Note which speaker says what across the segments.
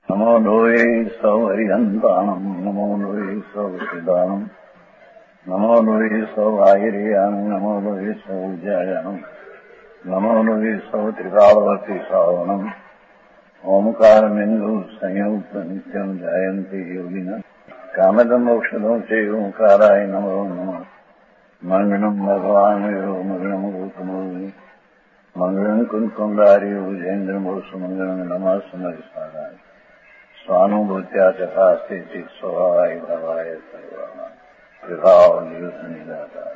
Speaker 1: नमो लोये सौहरिहन्ताणम् नमो लोये सौसिदानम् नमो लोये सौभागिर्याम् नमो लोये सौज्यायाम् नमो लोये सौत्रिकावती सावनम् ओंकारमिन्दु संयुक्त नित्यम् जायन्ति योगिनः कामदमोक्षदं च ओंकाराय नमो नमः मंगलम् भगवान् यो मंगलम् गौतमो मंगलम् कुंकुमधारी भुजेन्द्रमोसु मंगलम् नमः समरिसाराय स्वानुभूत्या तथा स्थिति स्वभावाय भवाय सर्वाणां विभाव निदाता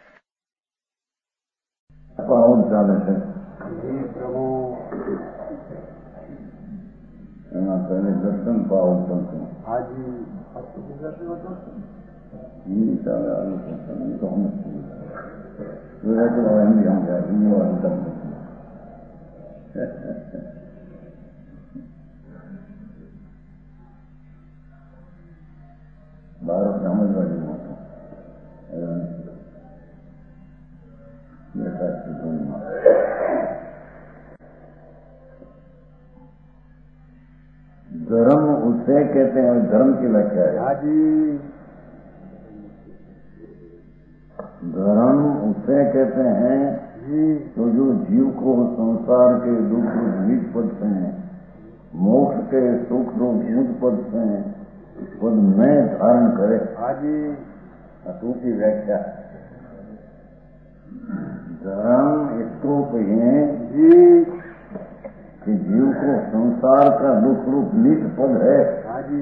Speaker 2: पावन चाले છે
Speaker 1: प्रभु
Speaker 2: એના પહેલે દર્શન પાવન કરતું
Speaker 1: હાજી
Speaker 2: ये सारा आलोचना तो हम पूरा तो हिंदी हम जाए हिंदी वाले तक बाहर समझवादी मौत बेटा धर्म उसे कहते हैं धर्म की व्याख्या है
Speaker 1: हाजी
Speaker 2: धर्म उसे कहते हैं तो जो जीव को संसार के दुख रूप नीच पद से मोक्ष के सुख रूप ऊंच पद से पद में धारण करे
Speaker 1: हाजी
Speaker 2: की व्याख्या धर्म इसको कहिए कि जीव को संसार का दुख रूप नीच पद है
Speaker 1: हाजी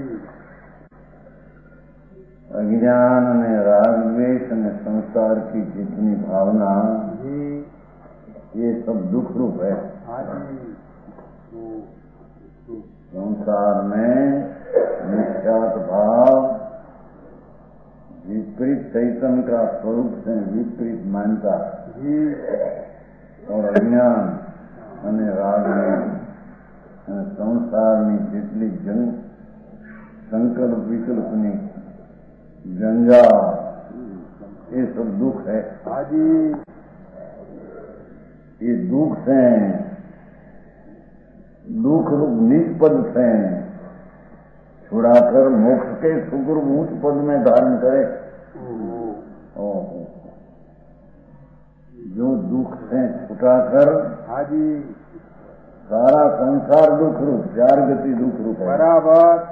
Speaker 2: अज्ञान ने राग द्वेष ने संसार की जितनी भावना ये सब दुख रूप है संसार में निश्चात भाव विपरीत चैतन्य का स्वरूप से विपरीत मानता और अज्ञान અને રાગની અને સંસારની જેટલી સંકલ્પ વિકલ્પની गंगा ये सब दुख है
Speaker 1: हाजी
Speaker 2: ये दुख से दुख रूप नीच पद से छुड़ाकर मोक्ष के सुख रूप ऊंच पद में धारण करे जो दुख से छुटाकर
Speaker 1: हाजी
Speaker 2: सारा संसार दुख रूप चार गति दुख रूप है
Speaker 1: बराबर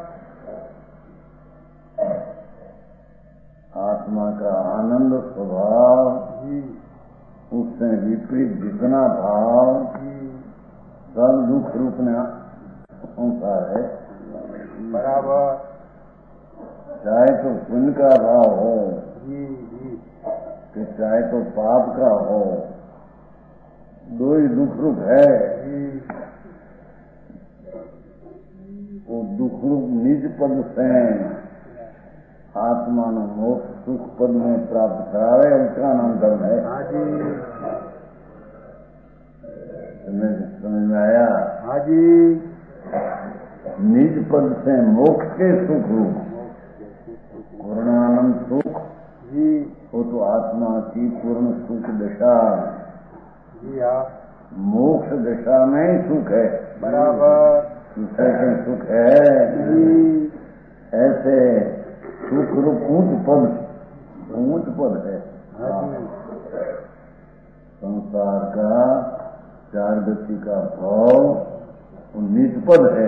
Speaker 2: आत्मा का आनंद स्वभाव उससे विपरीत जितना भाव सब दुख रूप में संसार है
Speaker 1: बराबर
Speaker 2: चाहे तो पुण्य का भाव हो कि चाहे तो पाप का हो दो ही दुख रूप है वो दुख रूप निज पद से आत्मा नो मोक्ष सुख पद में प्राप्त करावे उसका नाम धर्म है समझ में आया
Speaker 1: हाजी
Speaker 2: निज पद से मोक्ष के सुख रूप पूर्णानंद सुख वो तो आत्मा की पूर्ण सुख दशा मोक्ष दशा में ही सुख है
Speaker 1: बराबर
Speaker 2: दूसरे के सुख है ऐसे सुख रूप ऊंच पद है संसार का चार गति का भाव नीच पद है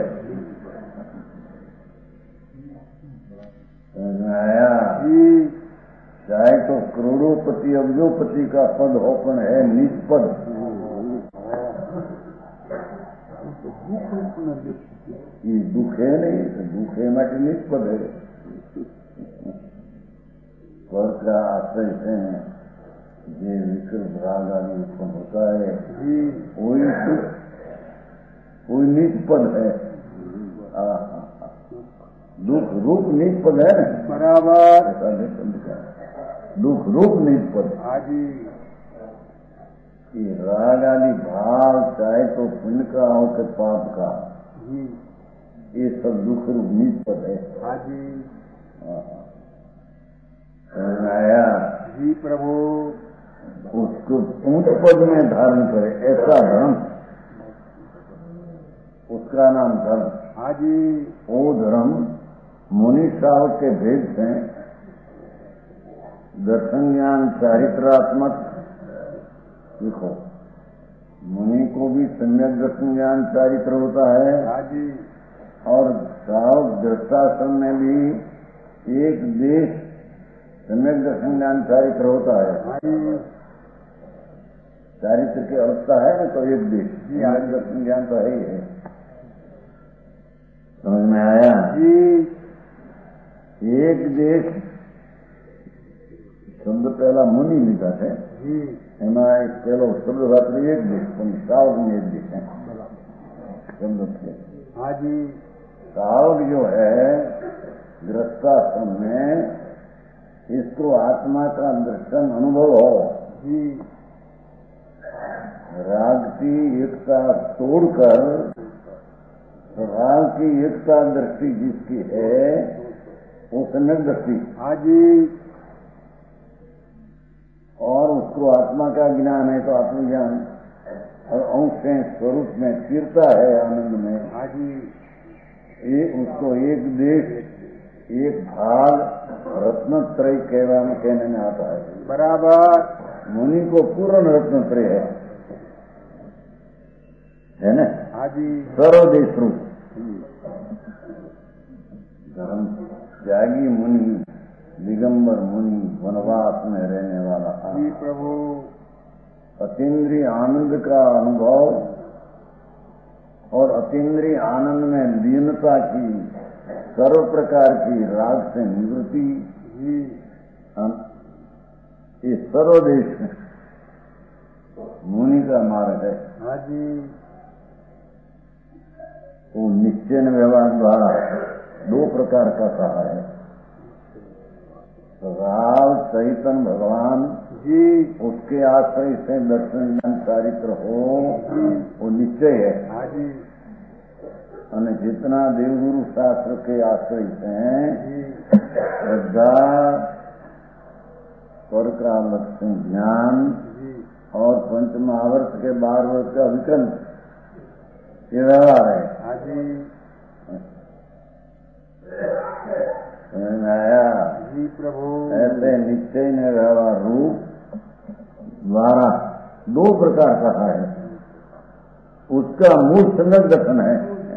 Speaker 2: आया चाहे तो करोड़ोपति अब्जोपति का पद होपन है नीच पद ये दुख है नहीं दुख है માટે नीच पद है स्वर का आश्रय से ये विकृत राग आदि उत्पन्न होता है वही सुख कोई नीच पद है दुख रूप नीच पद है
Speaker 1: बराबर
Speaker 2: ऐसा नहीं समझा दुख रूप नीच पद
Speaker 1: हाजी
Speaker 2: ये राग आदि भाव चाहे तो पुण्य का हो कि पाप का ये सब दुख रूप नीच पद है
Speaker 1: हाजी
Speaker 2: आया
Speaker 1: जी प्रभु
Speaker 2: उसको ऊंच पद में धारण करे ऐसा धर्म उसका नाम धर्म
Speaker 1: हाँ जी।
Speaker 2: वो धर्म मुनि श्रावक के भेद से दर्शन ज्ञान चारित्रात्मक देखो, मुनि को भी सम्यक दर्शन ज्ञान चारित्र होता है।
Speaker 1: हाँ जी।
Speaker 2: और श्रावक दृष्टाश्रम में भी एक देश सम्यक दर्शन ज्ञान चारित्र होता है।
Speaker 1: हाँ जी।
Speaker 2: चारित्र की अवस्था है ना, तो एक देश सम्यक दर्शन ज्ञान तो है ही है। समझ में आया
Speaker 1: जी।
Speaker 2: एक देश शब्द पहला मुनि लिखा है
Speaker 1: जी।
Speaker 2: એમાં એક પહેલો શબ્દ રાત્રિ એક દેશ, પણ શ્રાવક में एक देश है शब्द से।
Speaker 1: हाँ जी।
Speaker 2: श्रावक जो है गृहस्थाश्रम में इसको आत्मा का दर्शन अनुभव हो,
Speaker 1: जी।
Speaker 2: राग की एकता तोड़कर राग की एकता दृष्टि जिसकी है वो सम्यक दृष्टि।
Speaker 1: हाँ जी।
Speaker 2: और उसको आत्मा का ज्ञान है तो आत्मज्ञान, और अंश से स्वरूप में स्थिरता है आनंद में।
Speaker 1: हाँ जी।
Speaker 2: ये उसको एक देश एक भाग रत्नत्रय कहने में आता है।
Speaker 1: बराबर।
Speaker 2: मुनि को पूर्ण रत्नत्रय है ना।
Speaker 1: हाँ जी।
Speaker 2: सर्वदेश रूप धर्म त्यागी मुनि, दिगंबर मुनि, वनवास में रहने वाला
Speaker 1: जी प्रभु।
Speaker 2: अतीन्द्रिय आनंद का अनुभव और अतीन्द्रिय आनंद में लीनता की सर्व प्रकार की राग से निवृत्ति,
Speaker 1: जी।
Speaker 2: ये सर्वदेश मुनि का मार्ग है।
Speaker 1: हाँ जी।
Speaker 2: वो निश्चय व्यवहार द्वारा दो प्रकार का कहा है। राव चैतन्य भगवान
Speaker 1: जी।
Speaker 2: उसके आश्रय से दर्शन ज्ञान चारित्र हो, वो निश्चय है।
Speaker 1: हाँ जी।
Speaker 2: और जितना देवगुरु शास्त्र के आश्रय से
Speaker 1: जी।
Speaker 2: श्रद्धा स्वर्ग ज्ञान
Speaker 1: जी।
Speaker 2: और पंचमहावर्त के 12 वर्ष का विकल्प ये व्यवहार है।
Speaker 1: हाँ जी।
Speaker 2: समझ में आया?
Speaker 1: जी प्रभु।
Speaker 2: ऐसे निश्चय ने व्यवहार रूप द्वारा दो प्रकार का है। उसका मूल सम्यक दर्शन है।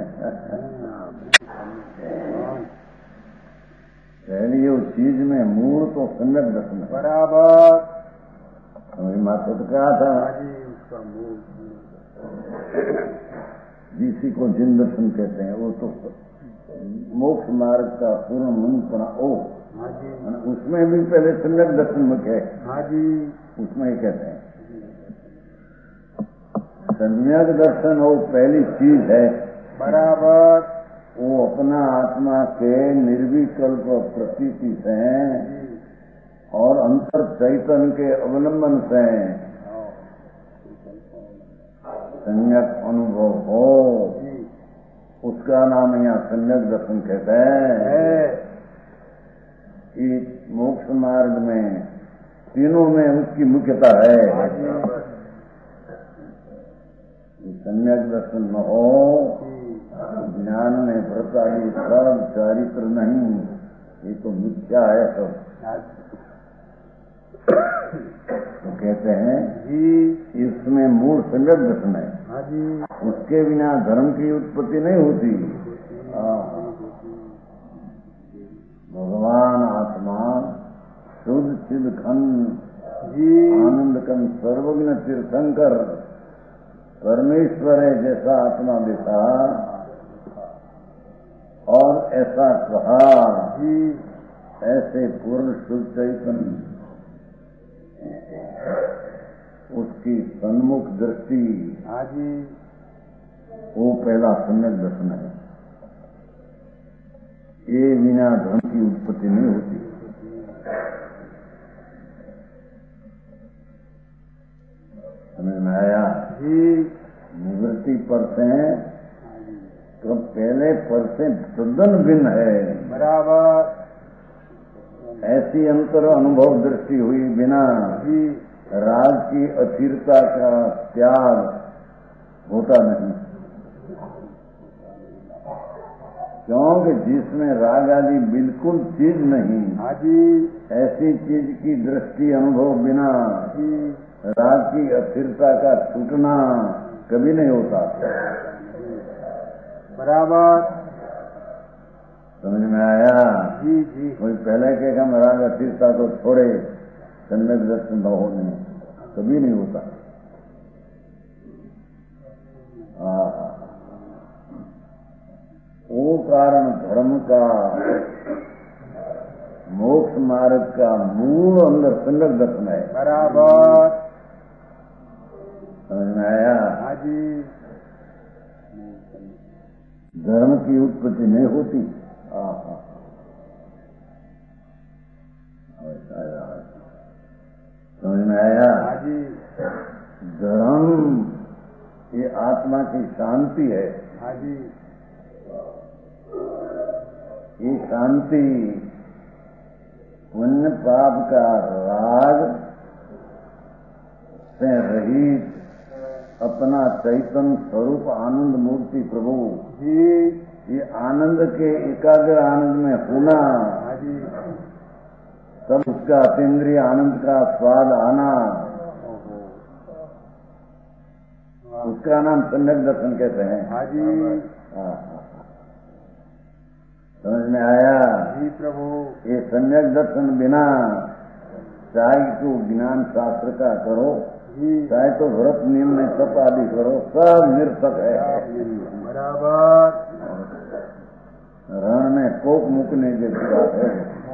Speaker 2: पहली उस चीज में मूल तो सम्यक दर्शन है।
Speaker 1: बराबर।
Speaker 2: हमें माता तो कहा था
Speaker 1: हाँ जी। उसका मूल
Speaker 2: जिसी को जिन दर्शन कहते हैं वो तो मोक्ष मार्ग का पूर्ण मुनिपना ओ।
Speaker 1: हाँ जी।
Speaker 2: उसमें भी पहले सम्यक दर्शन मुख्य है।
Speaker 1: हाँ जी।
Speaker 2: उसमें ही कहते हैं सम्यक दर्शन वो पहली चीज है।
Speaker 1: बराबर।
Speaker 2: वो अपना आत्मा के निर्विकल्प प्रतीति से और अंतर चैतन्य के अवलंबन से सम्यक अनुभव हो, उसका नाम यहाँ सम्यक दर्शन कहते हैं। इस मोक्ष मार्ग में तीनों में उसकी मुख्यता है। सम्यक दर्शन न हो ज्ञान में भ्रत आदि सब चारित्र नहीं, ये तो मिथ्या है सब। तो कहते हैं इसमें मूल सम्यक दर्शन है।
Speaker 1: हाँ जी।
Speaker 2: उसके बिना धर्म की उत्पत्ति नहीं होती। भगवान आत्मा शुद्ध चिद खंड आनंद कन सर्वज्ञ तीर्थंकर परमेश्वर है जैसा आत्मा देखा और ऐसा कहा, ऐसे पूर्ण शुद्ध चैतन्य उसकी सन्मुख दृष्टि वो पहला सम्यक दर्शन है। ये बिना धर्म की उत्पत्ति नहीं होती। समझ में आया? निवृत्ति पर से तो पहले पर से तद्दन भिन्न है।
Speaker 1: बराबर।
Speaker 2: ऐसी अंतर अनुभव दृष्टि हुई बिना राग की अस्थिरता का त्याग होता नहीं। क्योंकि जिसमें राग आदि बिल्कुल चीज नहीं,
Speaker 1: हाँ जी,
Speaker 2: ऐसी चीज की दृष्टि अनुभव बिना
Speaker 1: जी,
Speaker 2: राग की अस्थिरता का छूटना कभी नहीं होता।
Speaker 1: बराबर,
Speaker 2: समझ में आया?
Speaker 1: जी जी,
Speaker 2: कोई पहले कहेगा हम राग अस्थिरता को छोड़े, सम्यक दर्शन न होने, कभी नहीं होता। वो कारण धर्म का, मोक्ष मार्ग का मूल अंदर सम्यक दर्शन है।
Speaker 1: बराबर,
Speaker 2: समझ में आया?
Speaker 1: हाँ जी,
Speaker 2: धर्म की उत्पत्ति नहीं होती। समझ में आया?
Speaker 1: हाँ जी,
Speaker 2: धर्म ये आत्मा की शांति है।
Speaker 1: हाँ जी,
Speaker 2: ये शांति पुण्य पाप का राग से रहित अपना चैतन्य स्वरूप आनंद मूर्ति प्रभु
Speaker 1: जी,
Speaker 2: ये आनंद के एकाग्र आनंद में होना,
Speaker 1: हाँ जी,
Speaker 2: तब उसका अतीन्द्रिय आनंद का स्वाद आना,
Speaker 1: ओहो,
Speaker 2: उसका नाम सम्यक दर्शन कहते हैं।
Speaker 1: हाँ जी,
Speaker 2: समझ में आया?
Speaker 1: जी प्रभु,
Speaker 2: ये सम्यक दर्शन बिना चाहे तो ज्ञान शास्त्र का करो,
Speaker 1: जी,
Speaker 2: चाहे तो व्रत नियम में तप आदि करो, सब निरर्थक है।
Speaker 1: बराबर,
Speaker 2: रण में कोक मुकने जैसी बात है।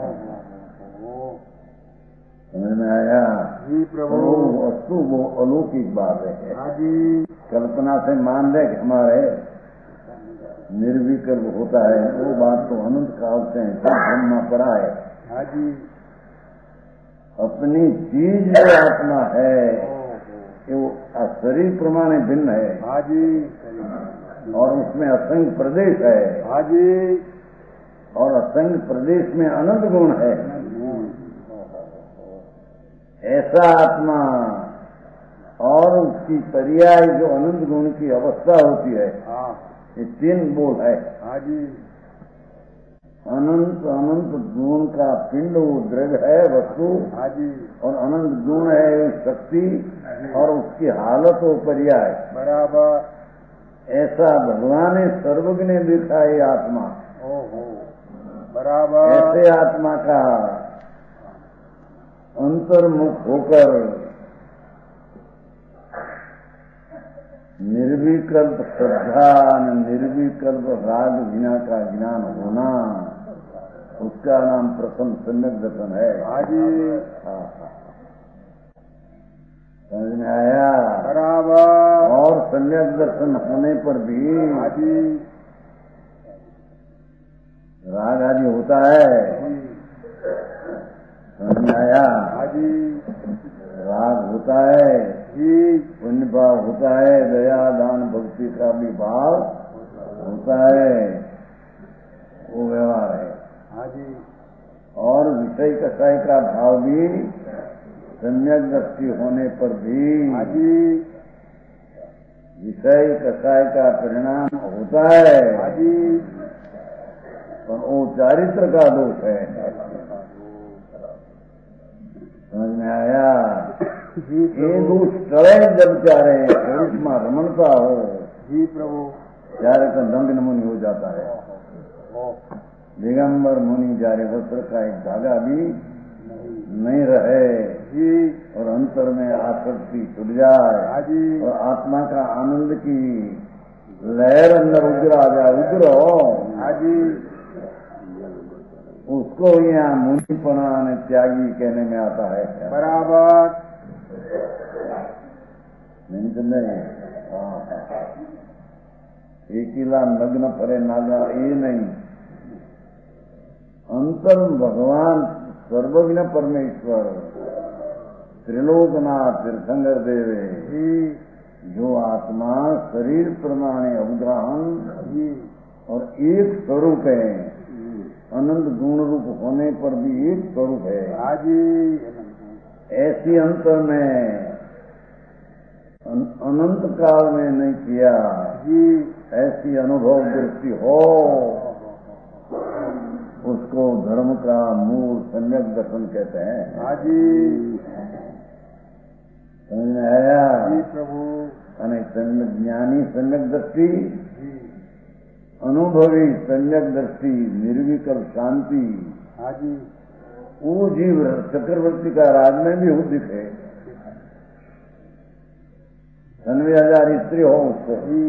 Speaker 2: समझ में आया?
Speaker 1: जी प्रभु,
Speaker 2: वो वस्तु वो अलौकिक बात है।
Speaker 1: हाँ जी,
Speaker 2: कल्पना से मान ले कि हमारे निर्विकल्प होता है, वो बात तो अनंत काल से ब्रह्मा पड़ा है।
Speaker 1: हाँ जी,
Speaker 2: अपनी चीज जो आत्मा है वो शरीर प्रमाणे भिन्न है,
Speaker 1: हाँ जी,
Speaker 2: और उसमें असंख्य प्रदेश है,
Speaker 1: हाँ जी,
Speaker 2: और असंख्य प्रदेश में अनंत गुण है। ऐसा आत्मा और उसकी पर्याय जो अनंत गुण की अवस्था होती है,
Speaker 1: हाँ,
Speaker 2: ये तीन बोल है।
Speaker 1: हाँ जी,
Speaker 2: अनंत अनंत गुण का पिंड वो द्रव्य है, वस्तु,
Speaker 1: हाँ जी,
Speaker 2: और अनंत गुण है शक्ति, और उसकी हालत वो पर्याय।
Speaker 1: बराबर,
Speaker 2: ऐसा भगवान ने सर्वज्ञ देखा है आत्मा।
Speaker 1: ओहो, बराबर,
Speaker 2: ऐसे आत्मा का अंतर्मुख होकर निर्विकल्प श्रद्धा, निर्विकल्प राग विना का ज्ञान होना, उसका नाम प्रथम सम्यक दर्शन है।
Speaker 1: हाँ जी,
Speaker 2: समझ में आया?
Speaker 1: बराबर,
Speaker 2: और सम्यक दर्शन होने पर भी
Speaker 1: हाँ जी,
Speaker 2: राग आदि होता है। समझ में आया?
Speaker 1: हाँ जी,
Speaker 2: राग होता है,
Speaker 1: जी,
Speaker 2: पुण्य भाव होता है, दया दान भक्ति का भी भाव होता है, वो व्यवहार है।
Speaker 1: हाँ जी,
Speaker 2: और विषय कषाय का भाव भी सम्यक दृष्टि होने पर भी
Speaker 1: हाँ जी,
Speaker 2: विषय कषाय का परिणाम होता है,
Speaker 1: हाँ जी,
Speaker 2: पर वो चारित्र का दोष है। समझ में आया?
Speaker 1: जी
Speaker 2: ये दोष टले जब चाहे पुरुष में रमणता हो,
Speaker 1: जी प्रभु,
Speaker 2: चारे तो दंग मुनि हो जाता है। दिगंबर मुनि जारे वस्त्र का एक धागा भी नहीं रहे
Speaker 1: जी,
Speaker 2: और अंतर में आसक्ति छुट जाए,
Speaker 1: हाँ जी,
Speaker 2: और आत्मा का आनंद की लहर अंदर उग्र आ जाए, उग्र हो,
Speaker 1: हाँ जी,
Speaker 2: उसको यहाँ मुनिपना ने त्यागी कहने में आता है।
Speaker 1: बराबर,
Speaker 2: नहीं समझे? एकीला नग्न परे नागा, ये नहीं। अंतर भगवान सर्वज्ञ परमेश्वर त्रिलोकनाथ तीर्थंकर देवे
Speaker 1: जी,
Speaker 2: जो आत्मा शरीर प्रमाणे अवग्रहण
Speaker 1: जी,
Speaker 2: और एक स्वरूप है, अनंत गुण रूप होने पर भी एक स्वरूप है,
Speaker 1: हाँ जी,
Speaker 2: ऐसी अंतर में अनंत काल में नहीं किया,
Speaker 1: जी,
Speaker 2: ऐसी अनुभव दृष्टि हो उसको धर्म का मूल सम्यक दर्शन कहते हैं।
Speaker 1: हाँ जी
Speaker 2: समझ में आया?
Speaker 1: जी प्रभु
Speaker 2: અને જ્ઞાની सम्यक दृष्टि,
Speaker 1: जी
Speaker 2: अनुभवी सम्यक दृष्टि, निर्विकल्प शांति,
Speaker 1: हाँ जी
Speaker 2: वो जीव चक्रवर्ती का राज में भी हो दिखे। 90,000 स्त्री हो उसको
Speaker 1: जी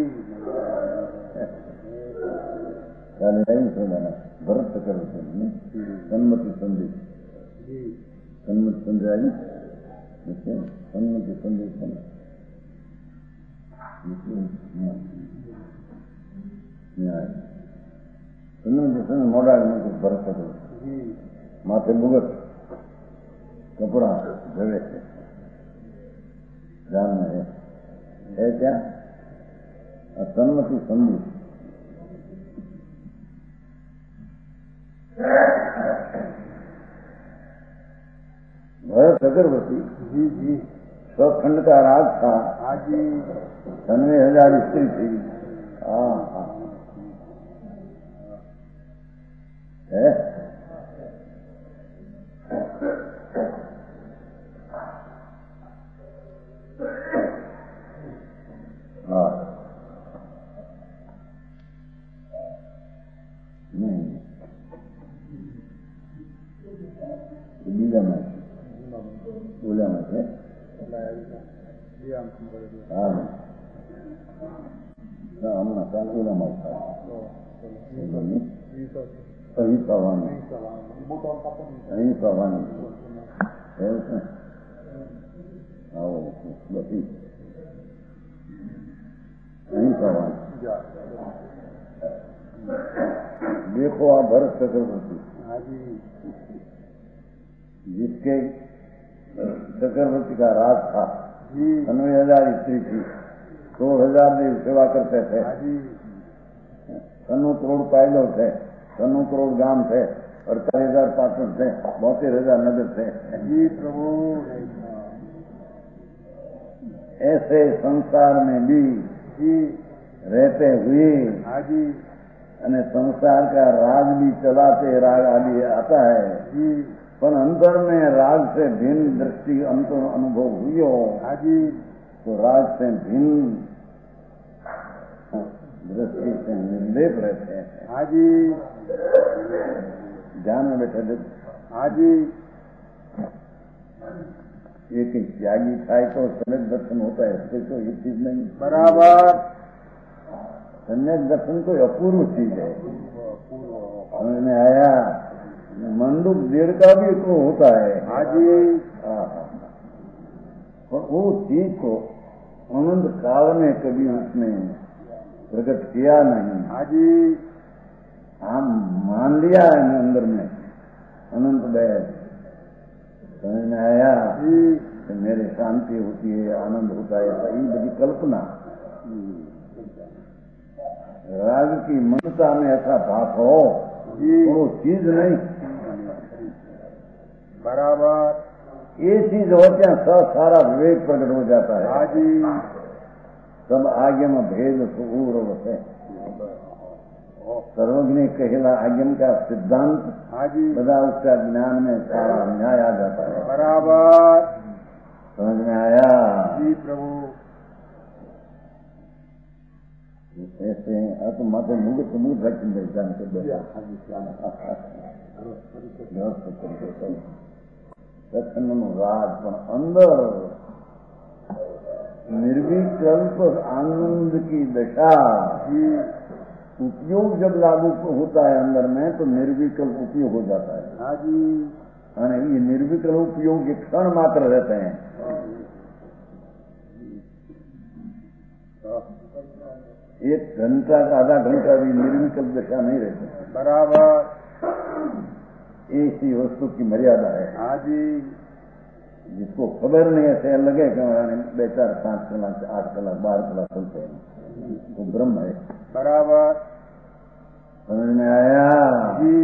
Speaker 2: सुना भरत चक्रवर्ती सन्मति संधि,
Speaker 1: जी
Speaker 2: सन्मति संधि आई, सन्मति संधि मोड़ा भरत चक्रवर्ती
Speaker 1: जी
Speaker 2: माथे मुगट कपड़ा जवे थे ध्यान में है क्या? सन्मति संधि भरत चक्रवर्ती
Speaker 1: जी जी
Speaker 2: 100 खंड का राज था।
Speaker 1: हाँ जी
Speaker 2: 90,000 स्त्री थी। हाँ हाँ है हाँ नहीं बीजा में बोला में से हाँ हमारा कान बोला में था अहिंसा वाणी है उसमें आओ बसी अहिंसा वाणी। देखो आप भरत चक्रवर्ती
Speaker 1: हाँ जी
Speaker 2: जिसके चक्रवर्ती का राज था,
Speaker 1: जी
Speaker 2: 90,000 स्त्री थी, 100,000 देव सेवा करते थे,
Speaker 1: हाँ जी
Speaker 2: 100 करोड़ पायलोट थे, 100 करोड़ गांव थे, 48,000 पार्षद थे, 72,000 नगर थे।
Speaker 1: जी प्रभु
Speaker 2: ऐसे संसार में भी
Speaker 1: जी
Speaker 2: रहते हुए
Speaker 1: हाँ जी
Speaker 2: અને संसार का राज भी चलाते राग आदि आता है,
Speaker 1: जी
Speaker 2: पर अंदर में राग से भिन्न दृष्टि अंतर अनुभव हुई हो
Speaker 1: हाँ जी
Speaker 2: तो राग से भिन्न दृष्टि से निर्लेप रहते हैं।
Speaker 1: हाँ जी
Speaker 2: ध्यान में बैठे थे
Speaker 1: हाँ जी
Speaker 2: एक त्यागी થાય तो सम्यक दर्शन होता है, इससे तो ये चीज नहीं।
Speaker 1: बराबर
Speaker 2: सम्यक दर्शन तो अपूर्व चीज है। समझ में आया? मंडूक 1.5 का भी तो होता है।
Speaker 1: हाँ जी
Speaker 2: और वो चीज को अनंत काल में कभी उसने प्रकट किया नहीं।
Speaker 1: हाँ जी
Speaker 2: हम मान लिया है अंदर में अनंत बैठ। समझ में आया कि मेरे शांति होती है, आनंद होता है, यही बड़ी कल्पना। राग की मनता में ऐसा भाव हो
Speaker 1: जी
Speaker 2: तो वो चीज नहीं।
Speaker 1: बराबर
Speaker 2: ये चीज होते हैं सब सारा विवेक प्रकट हो जाता है।
Speaker 1: हाँ जी
Speaker 2: सब आगे में भेद सुगूर होते हैं। सर्वज्ञ कहेला आज्ञा का सिद्धांत
Speaker 1: हाँ जी
Speaker 2: बदा उसका ज्ञान में सारा न्याय आ जाता है।
Speaker 1: बराबर
Speaker 2: समझ में आया?
Speaker 1: जी प्रभु
Speaker 2: ऐसे अब तो माथे मुझे तो मुझ रख जान के राज पर अंदर निर्विकल्प आनंद की दशा
Speaker 1: जी
Speaker 2: उपयोग जब लागू होता है अंदर में तो निर्विकल्प उपयोग हो जाता है।
Speaker 1: हाँ जी
Speaker 2: और ये निर्विकल्प उपयोग के क्षण मात्र रहते हैं। एक घंटा का आधा घंटा भी निर्विकल्प दशा नहीं रहती।
Speaker 1: बराबर
Speaker 2: ऐसी वस्तु की मर्यादा है।
Speaker 1: हाँ जी
Speaker 2: जिसको खबर नहीं ऐसे लगे कि 2-4-5 कलाक 8 कलाक 12 कलाक चलते हैं, वो ब्रह्म है।
Speaker 1: बराबर
Speaker 2: समझ में आया?
Speaker 1: जी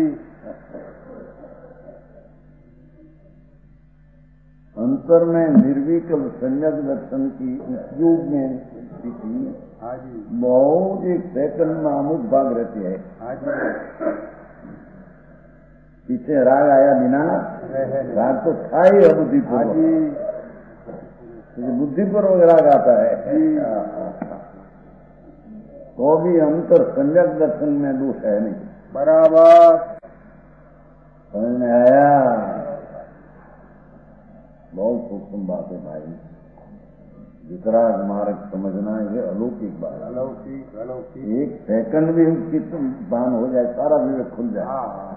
Speaker 2: अंतर में निर्विकल्प सम्यक दर्शन की उपयोग में स्थिति
Speaker 1: हाँ जी
Speaker 2: बहुत एक सेकंड में अमुक भाग रहती है।
Speaker 1: हाँ जी
Speaker 2: पीछे राग आया बिना, राग तो था ही अबुद्धिपूर्वक, बुद्धिपूर्वक राग आता है। तो भी अंतर सम्यक दर्शन में दोष है नहीं।
Speaker 1: बराबर।
Speaker 2: समझ में आया? बहुत सूक्ष्म बात है भाई। वितराग मार्ग समझना ये अलौकिक बात है।
Speaker 1: अलौकिक अलौकिक।
Speaker 2: एक सेकंड भी उसकी बान हो जाए, सारा विवेक खुल जाए।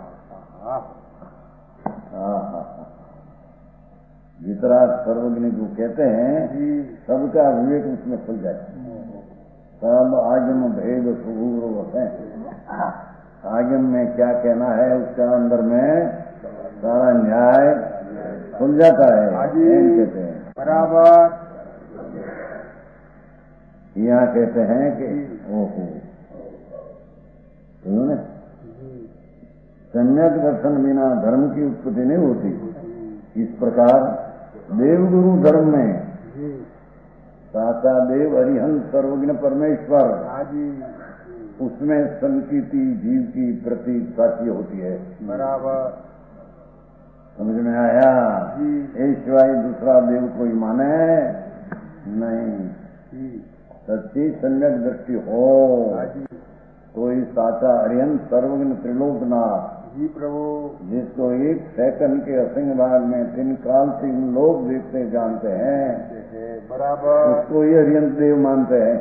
Speaker 2: वितराग सर्वज्ञ को कहते हैं, सबका विवेक उसमें खुल जाए। सब आगम भेद सुगूर है। आगम में क्या कहना है उसका अंदर में सारा न्याय खुल जाता है, कहते हैं।
Speaker 1: बराबर।
Speaker 2: यहाँ कहते हैं कि ओहो, सम्यक दर्शन बिना धर्म की उत्पत्ति नहीं होती। इस प्रकार देवगुरु धर्म में साचा देव अरिहंत सर्वज्ञ परमेश्वर, उसमें संकीर्ति जीव की प्रति साक्षी होती है।
Speaker 1: बराबर।
Speaker 2: समझ में आया? एक शिवाय दूसरा देव कोई माने नहीं। सच्ची सम्यक दृष्टि हो तो इस साचा अरिहंत सर्वज्ञ त्रिलोकनाथ
Speaker 1: जी प्रभु,
Speaker 2: जिसको एक सेकंड के असिंग भाग में 3 काल से लोग देखते जानते हैं,
Speaker 1: बराबर,
Speaker 2: उसको ये अरिहंत देव मानते हैं।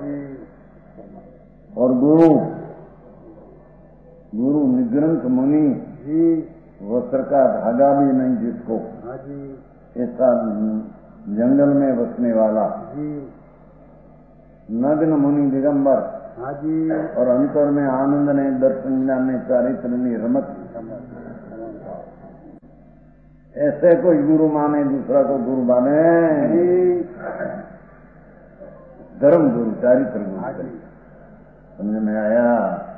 Speaker 2: और गुरु निग्रंथ मुनि, वस्त्र का धागा भी नहीं जिसको, ऐसा जंगल में बसने वाला नग्न मुनि दिगंबर, और अंतर में आनंद ने दर्शन ने चारित्र निर्मत, ऐसे कोई गुरु माने दूसरा को गुरु माने, धर्म गुरु चारित्र गुरु। समझ में आया?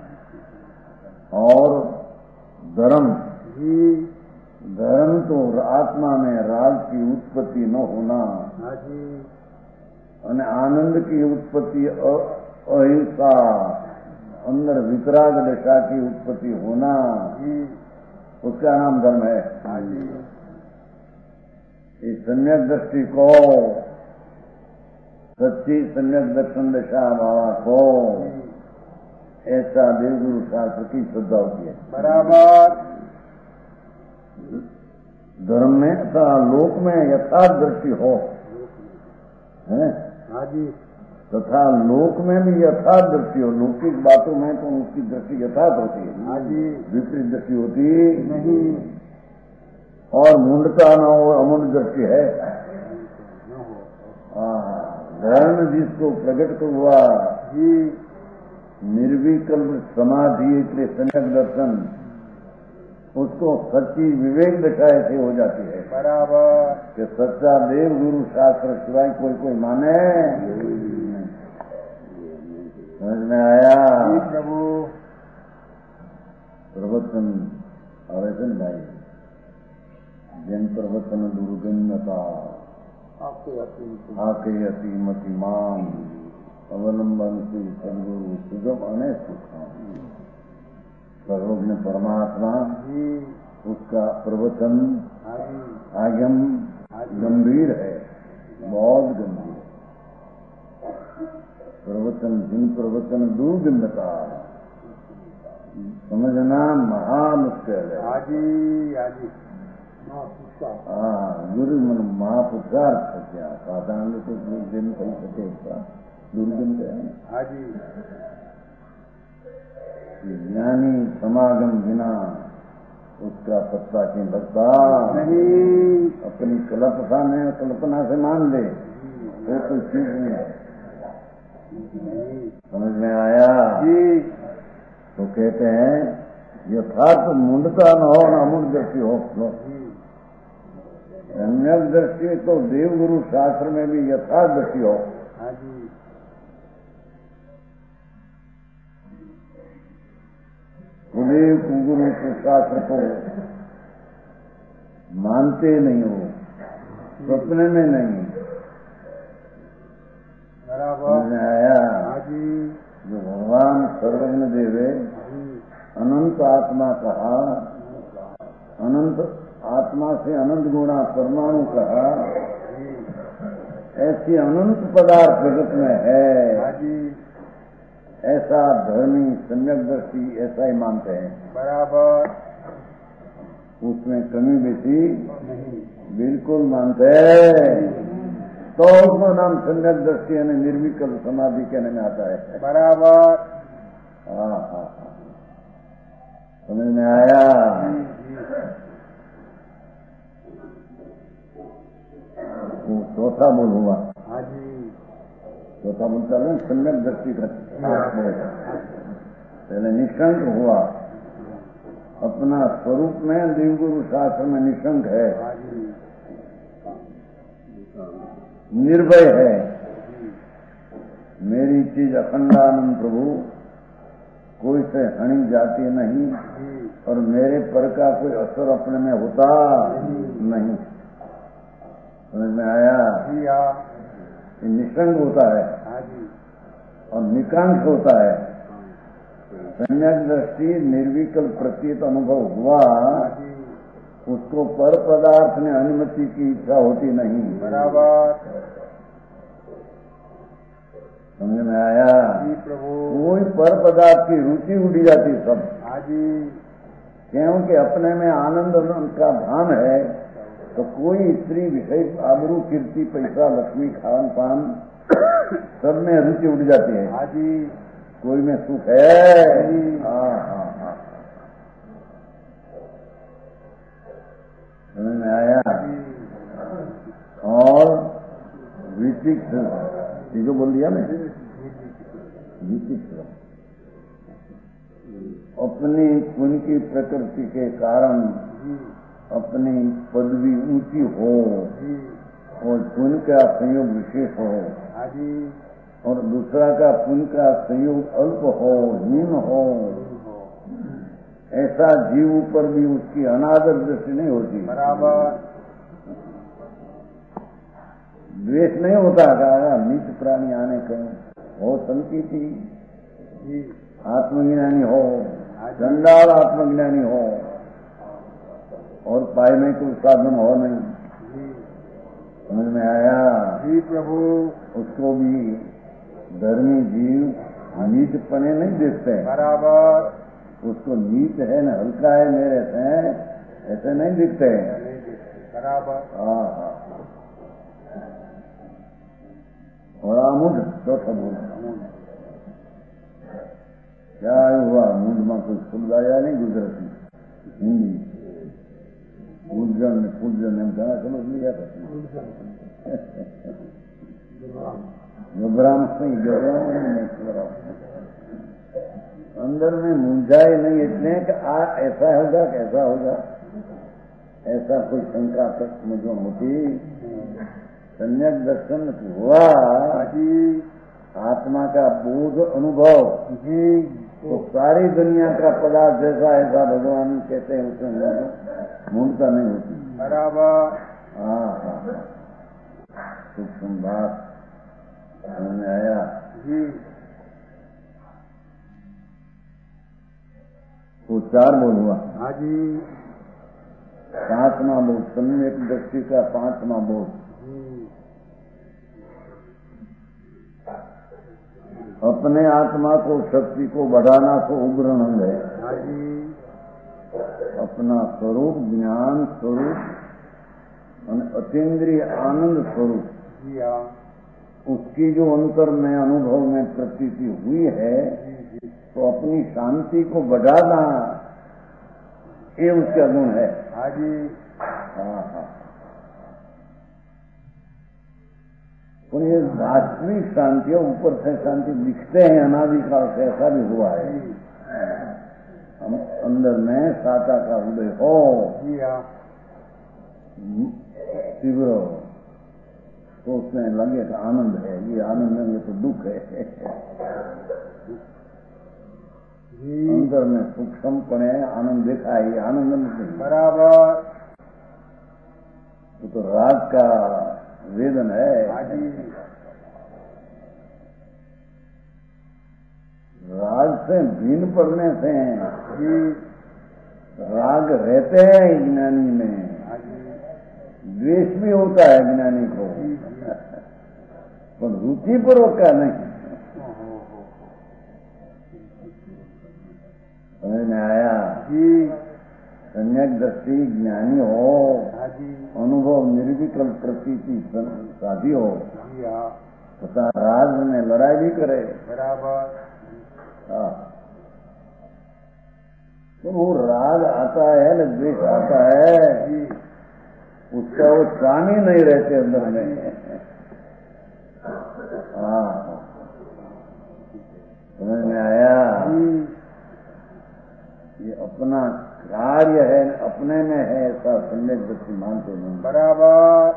Speaker 2: और धर्म तो आत्मा में राग की उत्पत्ति न होना, और आनंद की उत्पत्ति अहिंसा, अंदर वितराग दशा की उत्पत्ति होना, उसका नाम धर्म है। इस सम्यक दृष्टि को, सच्ची सम्यक दर्शन दशा बाबा को, ऐसा देवगुरु शास्त्र की श्रद्धा होती है।
Speaker 1: बराबर।
Speaker 2: धर्म में तथा लोक में यथार्थ दृष्टि हो, है? तथा लोक में भी यथार्थ दृष्टि हो। लौकिक बातों में तो उसकी दृष्टि यथार्थ होती है, विपरीत दृष्टि होती नहीं। और मूंढता न हो, अमूढ़ दृष्टि है। धर्म जिसको प्रकट को हुआ, निर्विकल्प समाधि के सम्यक दर्शन, उसको सच्ची विवेक दशा ऐसे हो जाती है।
Speaker 1: बराबर।
Speaker 2: कि सच्चा देव गुरु शास्त्र सिवाय कोई माने। समझ में आया?
Speaker 1: प्रभु।
Speaker 2: प्रवचन आवेदन भाई, जन प्रवचन दुर्गन्यता आके अतिमतिमान अवलंबन से सदगुरु सुगम अने सुखाम। सर्वज्ञ परमात्मा, उसका प्रवचन आगम गंभीर है, बहुत गंभीर प्रवचन। जिन प्रवचन दुर्गन्यता समझना महामुश्किल है। गुरु मन महापुरुषार्थ क्या साधारण तो दिन कही सके, दुर्गंध है। ज्ञानी समागम बिना उसका पत्ता क्यों लगता नहीं। अपनी कल्पना से मान ले वो कोई चीज नहीं है। समझ में आया? तो कहते हैं यथार्थ मूंढता न हो, न अमूढ़ दृष्टि हो। सम्यक दृष्टि तो देवगुरु शास्त्र में भी यथार्थ दृष्टि हो। गुरुदेव गुरु के शास्त्र को मानते नहीं हो, सपने में नहीं। समझ में आया? जो भगवान सर्वज्ञ देव अनंत आत्मा कहा, अनंत आत्मा से अनंत गुणा परमाणु कहा, ऐसी अनंत पदार्थ जगत में है, ऐसा धर्मी सम्यक दृष्टि ऐसा ही मानते हैं।
Speaker 1: बराबर।
Speaker 2: उसमें कमी बेसी बिल्कुल मानते हैं, तो उसका नाम सम्यक दृष्टि यानी निर्विकल्प समाधि कहने में आता है।
Speaker 1: बराबर।
Speaker 2: हाँ हाँ हाँ, समझ में आया। वो चौथा बोल हुआ।
Speaker 1: हाँ जी।
Speaker 2: चौथा बोलता है सम्यक दृष्टि का पहले निशंक हुआ, अपना स्वरूप में देवगुरु शास्त्र में निशंक है, निर्भय है, मेरी चीज अखंडानंद प्रभु, कोई से हनी जाती नहीं और मेरे पर का कोई असर अपने में होता नहीं। समझ में आया। ये निशंक होता है और निकांक्ष होता है। सम्यक दृष्टि निर्विकल्प प्रतीत अनुभव हुआ, उसको पर पदार्थ में अनुमति की इच्छा होती नहीं।
Speaker 1: बराबर।
Speaker 2: समझ में आया।
Speaker 1: प्रभु।
Speaker 2: कोई पर पदार्थ की रुचि उठ जाती सब, क्योंकि अपने में आनंद का भान है, तो कोई स्त्री विषय आबरू कीर्ति पैसा लक्ष्मी खान पान सब में रुचि उठ जाती है। कोई में सुख है। हाँ हाँ हाँ, समझ में आया। और विचित्र जो बोल दिया मैं, विचित्र अपनी पुण्य की प्रकृति के कारण अपनी पदवी ऊंची हो और पुण्य का संयोग विशेष हो, और दूसरा का पुण्य का संयोग अल्प हो, हीन हो, ऐसा जीव पर भी उसकी अनादर दृष्टि नहीं होती।
Speaker 1: बराबर।
Speaker 2: द्वेष नहीं होता। कहा नीच प्राणी आने कहीं हो संकीर्ति, आत्मज्ञानी हो, चंडाल आत्मज्ञानी हो और पाए कोई साधन हो नहीं। समझ में आया।
Speaker 1: जी प्रभु।
Speaker 2: उसको भी धर्मी जीव नीच पने नहीं देखते हैं।
Speaker 1: बराबर।
Speaker 2: उसको नीच है न हल्का है मेरे से ऐसे नहीं दिखते हैं।
Speaker 1: बराबर।
Speaker 2: हाँ हाँ। और आमुद चौथा बोला क्या हुआ, मूड में कुछ शब्द आया नहीं गुजराती हिंदी गुजरन पूजन एम कहा समझ लिया था। घबराम नहीं, घबराम नहीं, अंदर में मुंझाए नहीं इतने कि ऐसा होगा कैसा होगा, ऐसा कोई शंका तक मुझे होती। सम्यक दर्शन हुआ, आत्मा का बोध अनुभव जी, तो सारी दुनिया का पदार्थ जैसा ऐसा भगवान कहते हैं उसमें मूर्ता नहीं होती।
Speaker 1: बराबर।
Speaker 2: हाँ हाँ, सूक्ष्म बात समझ में आया
Speaker 1: जी।
Speaker 2: तो चार बोल हुआ।
Speaker 1: हाँ जी।
Speaker 2: पांचवा बोध, सम्यक दृष्टि का पांचवा बोध, अपने आत्मा को शक्ति को बढ़ाना तो उग्र अंग है। अपना स्वरूप ज्ञान स्वरूप अतीन्द्रिय आनंद स्वरूप, उसकी जो अंतर में अनुभव में प्रतीति हुई है, तो अपनी शांति को बढ़ाना ये उसका गुण है। हाँ हाँ। तो ये वास्तविक शांति है, ऊपर से शांति दिखते हैं अनादिकाल से, ऐसा भी हुआ है। हम अंदर में साता का उदय हो, तीव्र तो उसमें लगे तो आनंद है, ये आनंद है, ये तो दुख है। अंदर में सूक्ष्मपणे आनंद देखा है, ये आनंद नहीं।
Speaker 1: बराबर।
Speaker 2: तो राग का वेदन है। राग से भिन्न पड़ने से राग रहते हैं ज्ञानी में,
Speaker 1: हाँ जी,
Speaker 2: द्वेष भी होता है ज्ञानी को, पर रुचिपूर्वक का नहीं। समझ में आया
Speaker 1: जी,
Speaker 2: सम्यक दृष्टि ज्ञानी हो,
Speaker 1: हाँ जी,
Speaker 2: अनुभव निर्विकल्प प्रतीति शादी हो,
Speaker 1: जी हाँ,
Speaker 2: तथा राज में लड़ाई भी करे,
Speaker 1: बराबर,
Speaker 2: हाँ, तो वो राग आता है न द्वेष आता है,
Speaker 1: जी,
Speaker 2: उसका वो प्राणी नहीं रहते अंदर में। हाँ, समझ में आया।
Speaker 1: जी,
Speaker 2: ये अपना कार्य है, अपने में है, ऐसा सम्यक दृष्टि मानते नहीं।
Speaker 1: बराबर,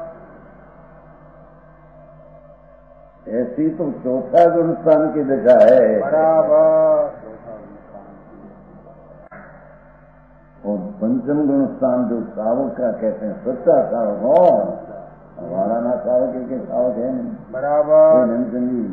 Speaker 2: ऐसी तो चौथा गुण स्थान की दशा है,
Speaker 1: बराबर,
Speaker 2: और पंचम गुण स्थान जो सावक का कहते हैं, सच्चा सावक हो, हमारा ना सावक एक सावक है नहीं,
Speaker 1: बराबर,
Speaker 2: नहीं।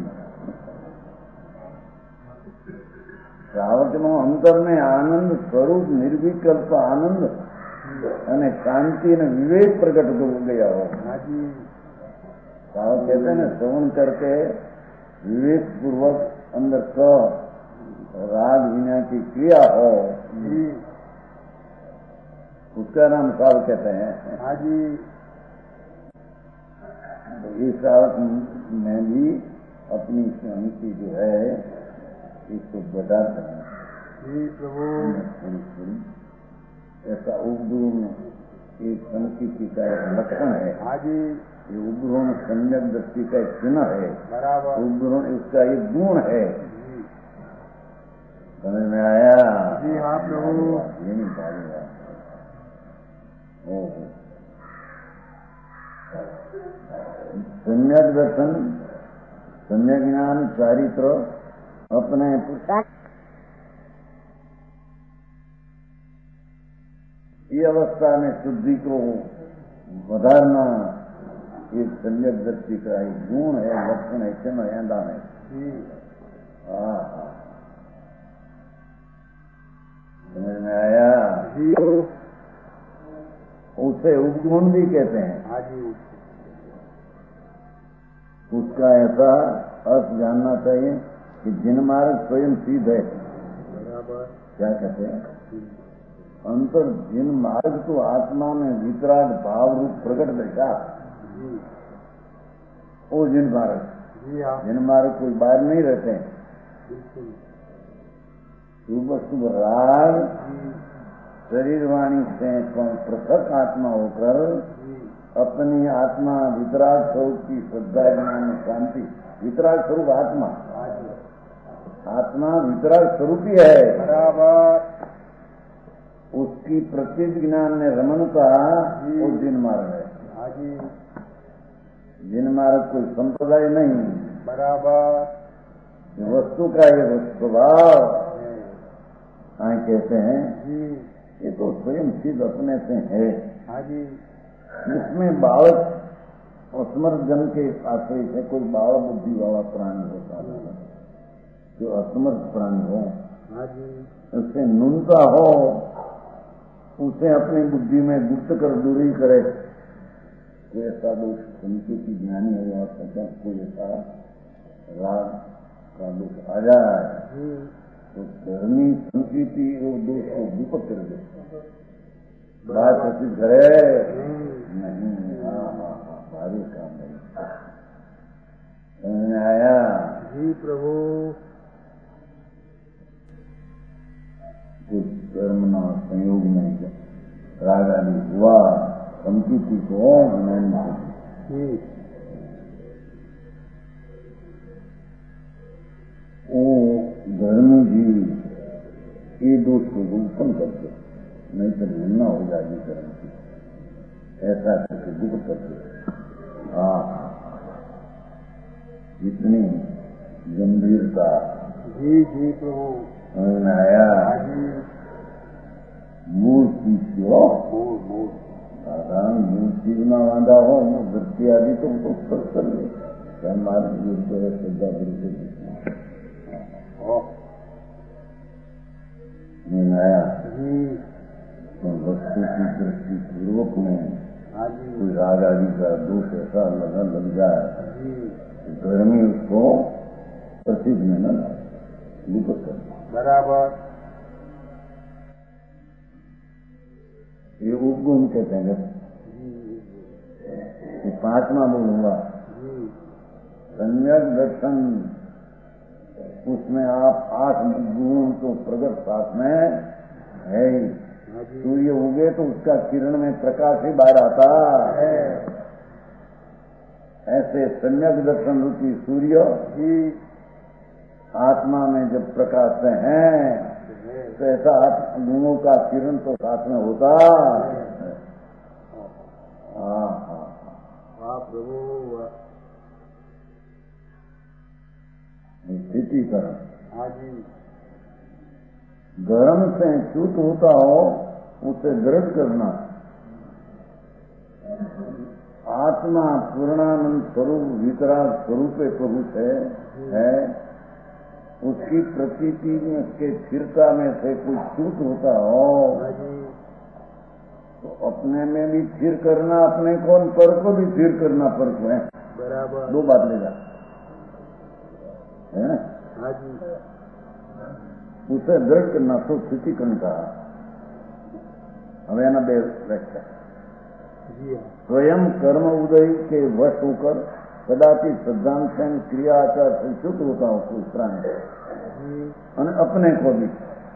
Speaker 2: सावक नो अंतर में आनंद स्वरूप निर्विकल्प आनंद અને શાંતિ અને વિવેક પ્રગટ हो गया हो।
Speaker 1: हाँ जी,
Speaker 2: सावक कहते हैं ना, श्रवण करके विवेक पूर्वक अंदर का राग विना की क्रिया हो,
Speaker 1: जी,
Speaker 2: उसका नाम सावक कहते हैं।
Speaker 1: हाँ जी,
Speaker 2: तो इस सावक में भी अपनी शांति जो है इसको बढ़ाते हैं।
Speaker 1: जी प्रभु,
Speaker 2: ऐसा उपद्रव में एक संस्कृति का एक लक्षण है।
Speaker 1: हाँ जी,
Speaker 2: ये उपद्रव सम्यक दृष्टि का एक चिन्ह है,
Speaker 1: बराबर,
Speaker 2: उपद्रव इसका एक गुण है।
Speaker 1: जी,
Speaker 2: समझ में आया?
Speaker 1: जी हाँ प्रभु,
Speaker 2: ये नहीं पाएगा। सम्यक दर्शन, सम्यक ज्ञान, चारित्र अपने ये अवस्था में शुद्धि को વધારना ये सम्यक दृष्टि का एक गुण है, लक्षण है, चिन्ह है, दान है।
Speaker 1: जी,
Speaker 2: समझ में आया?
Speaker 1: जी,
Speaker 2: उसे उपगुण भी कहते हैं।
Speaker 1: हाँ जी,
Speaker 2: उसका ऐसा अर्थ जानना चाहिए कि जिन मार्ग स्वयं सिद्ध है।
Speaker 1: बराबर,
Speaker 2: क्या कहते हैं? अंतर जिन मार्ग तो आत्मा में वितराग भाव रूप प्रकट बैठा,
Speaker 1: जी,
Speaker 2: वो जिन मार्ग,
Speaker 1: जी हाँ,
Speaker 2: जिन मार्ग कोई बाहर नहीं रहते हैं।
Speaker 1: बिल्कुल,
Speaker 2: सुबह सुबह राग
Speaker 1: जी,
Speaker 2: शरीर वाणी से पृथक आत्मा होकर
Speaker 1: जी,
Speaker 2: अपनी आत्मा वितराग स्वरूप की श्रद्धा ज्ञान शांति, वितराग स्वरूप आत्मा,
Speaker 1: हाँ जी,
Speaker 2: आत्मा वितराग स्वरूप ही है।
Speaker 1: बराबर,
Speaker 2: उसकी प्रत्येक ज्ञान में रमणता वो जिन मार्ग है।
Speaker 1: हाँ जी,
Speaker 2: जिन मार्ग कोई संप्रदाय नहीं,
Speaker 1: बराबर,
Speaker 2: वस्तु का ये स्वभाव
Speaker 1: है,
Speaker 2: कहते हैं,
Speaker 1: जी,
Speaker 2: ये तो स्वयं सिद्ध अपने से है।
Speaker 1: हाँ जी,
Speaker 2: इसमें बालक असमर्थ जन के आश्रय से कोई बाल बुद्धि वाला प्राणी होता है, जो असमर्थ प्राणी हो,
Speaker 1: हाँ जी,
Speaker 2: उससे न्यूनता हो, उसे अपनी बुद्धि में गुप्त कर दूरी करे। कोई ऐसा दोष संकेती ज्ञानी हो या सज्जन कोई ऐसा राग का दोष आ जाए तो धर्मी संकेती वो दोष को विपद कर दे, बात प्रसिद्ध करे नहीं। हाँ, भारी काम नहीं। समझ में आया?
Speaker 1: जी प्रभु,
Speaker 2: कुछ कर्म न संयोग में राग आदि हुआ, संकीर्ति को ज्ञानी को
Speaker 1: जी,
Speaker 2: वो धर्मी जीव ये दोष को उत्पन्न करते, नहीं तो हिलना हो जाएगी कर्म की, ऐसा करके दुख करते। इतनी गंभीरता।
Speaker 1: जी, जी प्रभु,
Speaker 2: समझ में आया?
Speaker 1: हाँ जी,
Speaker 2: मूल चीज हो,
Speaker 1: मूल,
Speaker 2: साधारण मूल चीज में वादा हो, वृत्ति आदि तो सब कर ले, क्या मार्ग विरुद्ध है, श्रद्धा विरुद्ध है। समझ में आया?
Speaker 1: जी,
Speaker 2: में
Speaker 1: हाँ जी
Speaker 2: कोई राग आदि का दोष ऐसा लग जाए
Speaker 1: जी
Speaker 2: तो गर्मी उसको प्रसिद्ध में न विपत कर
Speaker 1: बराबर
Speaker 2: ये उपगुण कहते हैं।
Speaker 1: जी
Speaker 2: 5वां बोलूंगा
Speaker 1: जी
Speaker 2: सम्यक दर्शन, उसमें आप 8 गुण तो प्रगट साथ में है ही।
Speaker 1: हाँ जी
Speaker 2: सूर्य उगे तो उसका किरण में प्रकाश ही बाहर आता है। ऐसे सम्यक दर्शन रूपी सूर्य
Speaker 1: जी
Speaker 2: आत्मा में जब प्रकाश में है तो ऐसा गुणों का किरण तो साथ में होता है।
Speaker 1: वाह प्रभु वाह
Speaker 2: स्थिति करण
Speaker 1: हाँ जी
Speaker 2: गर्म से च्युत होता हो उसे दृढ़ करना। आत्मा पूर्णानंद स्वरूप वितराग स्वरूप प्रभु से है, उसकी प्रतीति में के स्थिरता में से कुछ च्युत होता हो
Speaker 1: हाँ जी
Speaker 2: तो अपने में भी स्थिर करना, अपने को पर को भी स्थिर करना पर को है।
Speaker 1: बराबर
Speaker 2: 2 बात लेगा है ना।
Speaker 1: हाँ जी
Speaker 2: उसे दृढ़ करना तो स्थिति करता हमें ना व्याख्या।
Speaker 1: जी हाँ
Speaker 2: स्वयं कर्म उदय के वश होकर कदाचित सिद्धांत क्रिया आचार से च्युत होता हो उस तरह
Speaker 1: जी
Speaker 2: और अपने को भी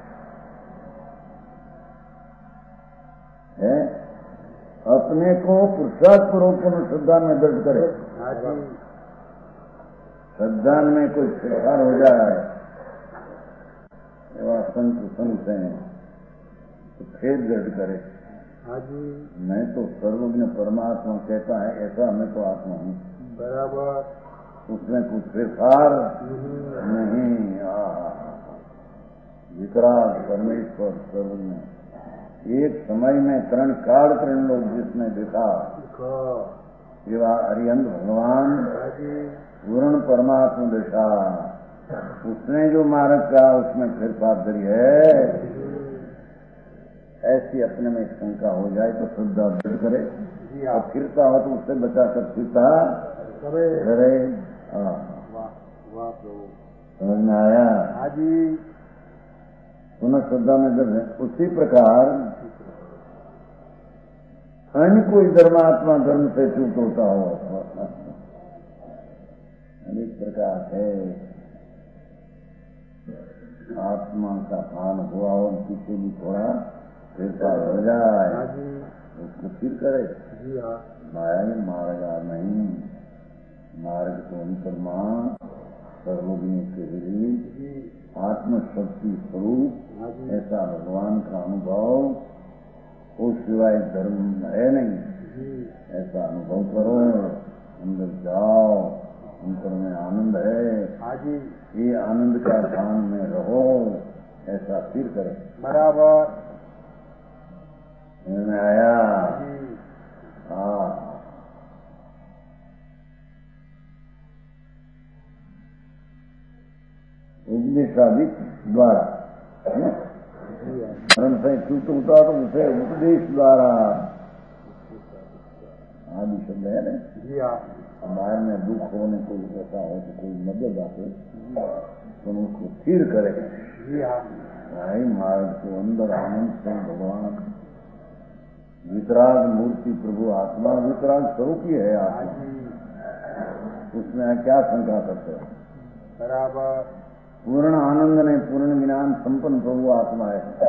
Speaker 2: है, अपने को पुरुषार्थ पूर्वक श्रद्धा में दर्ज करे।
Speaker 1: हाँ जी
Speaker 2: श्रद्धा में कोई शिकार हो जाए संत हैं तो फिर दृढ़ करे।
Speaker 1: हाँ जी
Speaker 2: मैं तो सर्वज्ञ परमात्मा कहता है ऐसा मैं तो आत्मा हूँ,
Speaker 1: बराबर
Speaker 2: उसमें कुछ फिरफार नहीं। विकराल परमेश्वर सर्वज्ञ एक समय में त्रण लोग जिसने देखा हरिहंद भगवान
Speaker 1: हाँ जी
Speaker 2: पूर्ण परमात्मा देखा, उसने जो मार्ग का उसमें फिरफार धरी है। ऐसी अपने में शंका हो जाए तो श्रद्धा दृढ़ करे
Speaker 1: जी
Speaker 2: और फिरता हो तो उससे बचा कर फिरता करे।
Speaker 1: वाह वाह प्रभु
Speaker 2: समझ में आया।
Speaker 1: हाँ जी
Speaker 2: पुनः श्रद्धा में दृढ़ है। उसी प्रकार अन्य कोई धर्मात्मा धर्म से च्युत होता हो अनेक प्रकार है। आत्मा का भान हुआ और पीछे भी थोड़ा फिरफार हो जाए
Speaker 1: हाँ जी
Speaker 2: उसको फिर करे।
Speaker 1: जी हाँ
Speaker 2: माया में मार्गा नहीं, मार्ग तो अंतर्मा सर्वज्ञ के
Speaker 1: जी
Speaker 2: आत्मशक्ति स्वरूप
Speaker 1: हाँ जी
Speaker 2: ऐसा भगवान का अनुभव उस सिवाय धर्म है नहीं।
Speaker 1: जी
Speaker 2: ऐसा अनुभव करो, अंदर जाओ, अंतर में आनंद है।
Speaker 1: हाँ जी
Speaker 2: ये आनंद का ध्यान में रहो, ऐसा फिर करें।
Speaker 1: बराबर
Speaker 2: में आया।
Speaker 1: जी
Speaker 2: उपदेशादिक द्वारा धर्म से च्युत होता तो उसे उपदेश द्वारा आदि शब्द है ना।
Speaker 1: जी हाँ
Speaker 2: हमारे में दुख होने को ऐसा हो तो कोई मदद आते तो उसको स्थिर करे।
Speaker 1: जी हाँ
Speaker 2: भाई मार्ग को अंदर आनंद से भगवान वितराग मूर्ति प्रभु आत्मा वितराग स्वरूप ही है। आत्मा उसमें क्या शंका करते हैं।
Speaker 1: बराबर
Speaker 2: पूर्ण आनंद ने पूर्ण ज्ञान संपन्न प्रभु आत्मा है।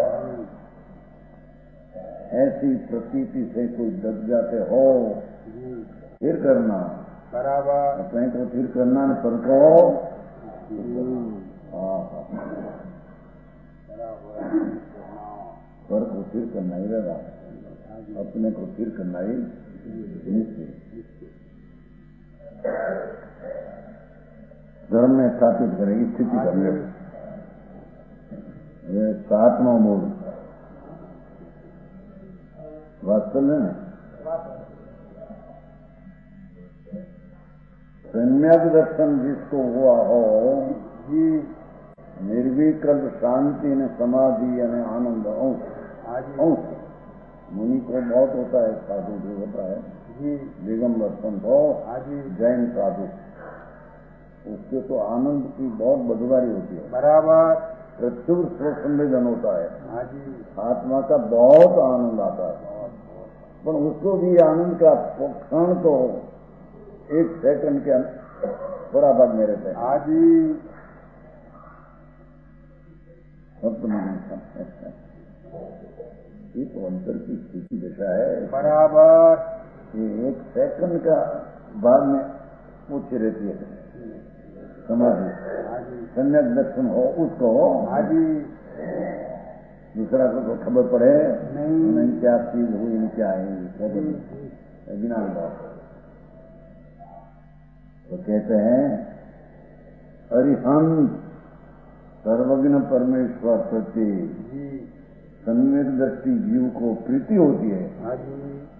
Speaker 2: ऐसी प्रतीति से कोई दब जाते हो फिर करना
Speaker 1: बराबर
Speaker 2: अपने को फिर करना न पर को पर को फिर करना ही रहेगा, अपने को फिर करना ही निश्चित धर्म में स्थापित करेगी स्थिति करने। ये 7वां बोल वास्तव में सम्यक दर्शन जिसको हुआ हो
Speaker 1: जी
Speaker 2: निर्विकल्प शांति ने समाधि यानी आनंद अंश मुनि को बहुत होता है, साधु जो होता है
Speaker 1: जी
Speaker 2: दिगंबर संत हो,
Speaker 1: हाँ जी
Speaker 2: जैन साधु, उसके तो आनंद की बहुत बदवारी होती है,
Speaker 1: बराबर
Speaker 2: प्रचुर स्वसंवेदन होता है,
Speaker 1: हाँ जी
Speaker 2: आत्मा का बहुत आनंद आता है, पर उसको भी आनंद का क्षण तो 1 सेकंड के थोड़ा भाग में रहते हैं।
Speaker 1: हाँ जी
Speaker 2: ये तो अंतर की स्थिति दशा है,
Speaker 1: बराबर
Speaker 2: ये 1 सेकंड का बाद में पूछी रहती है, समझिए।
Speaker 1: हाँ जी
Speaker 2: सम्यक दर्शन हो उसको,
Speaker 1: हाँ जी
Speaker 2: दूसरा को तो खबर पड़े
Speaker 1: नहीं
Speaker 2: क्या चीज हुई, नहीं क्या है, ज्ञान बात। तो कहते हैं अरिहंत सर्वज्ञ परमेश्वर प्रति
Speaker 1: जी
Speaker 2: सम्यक दृष्टि जीव को प्रीति होती है।
Speaker 1: हाँ जी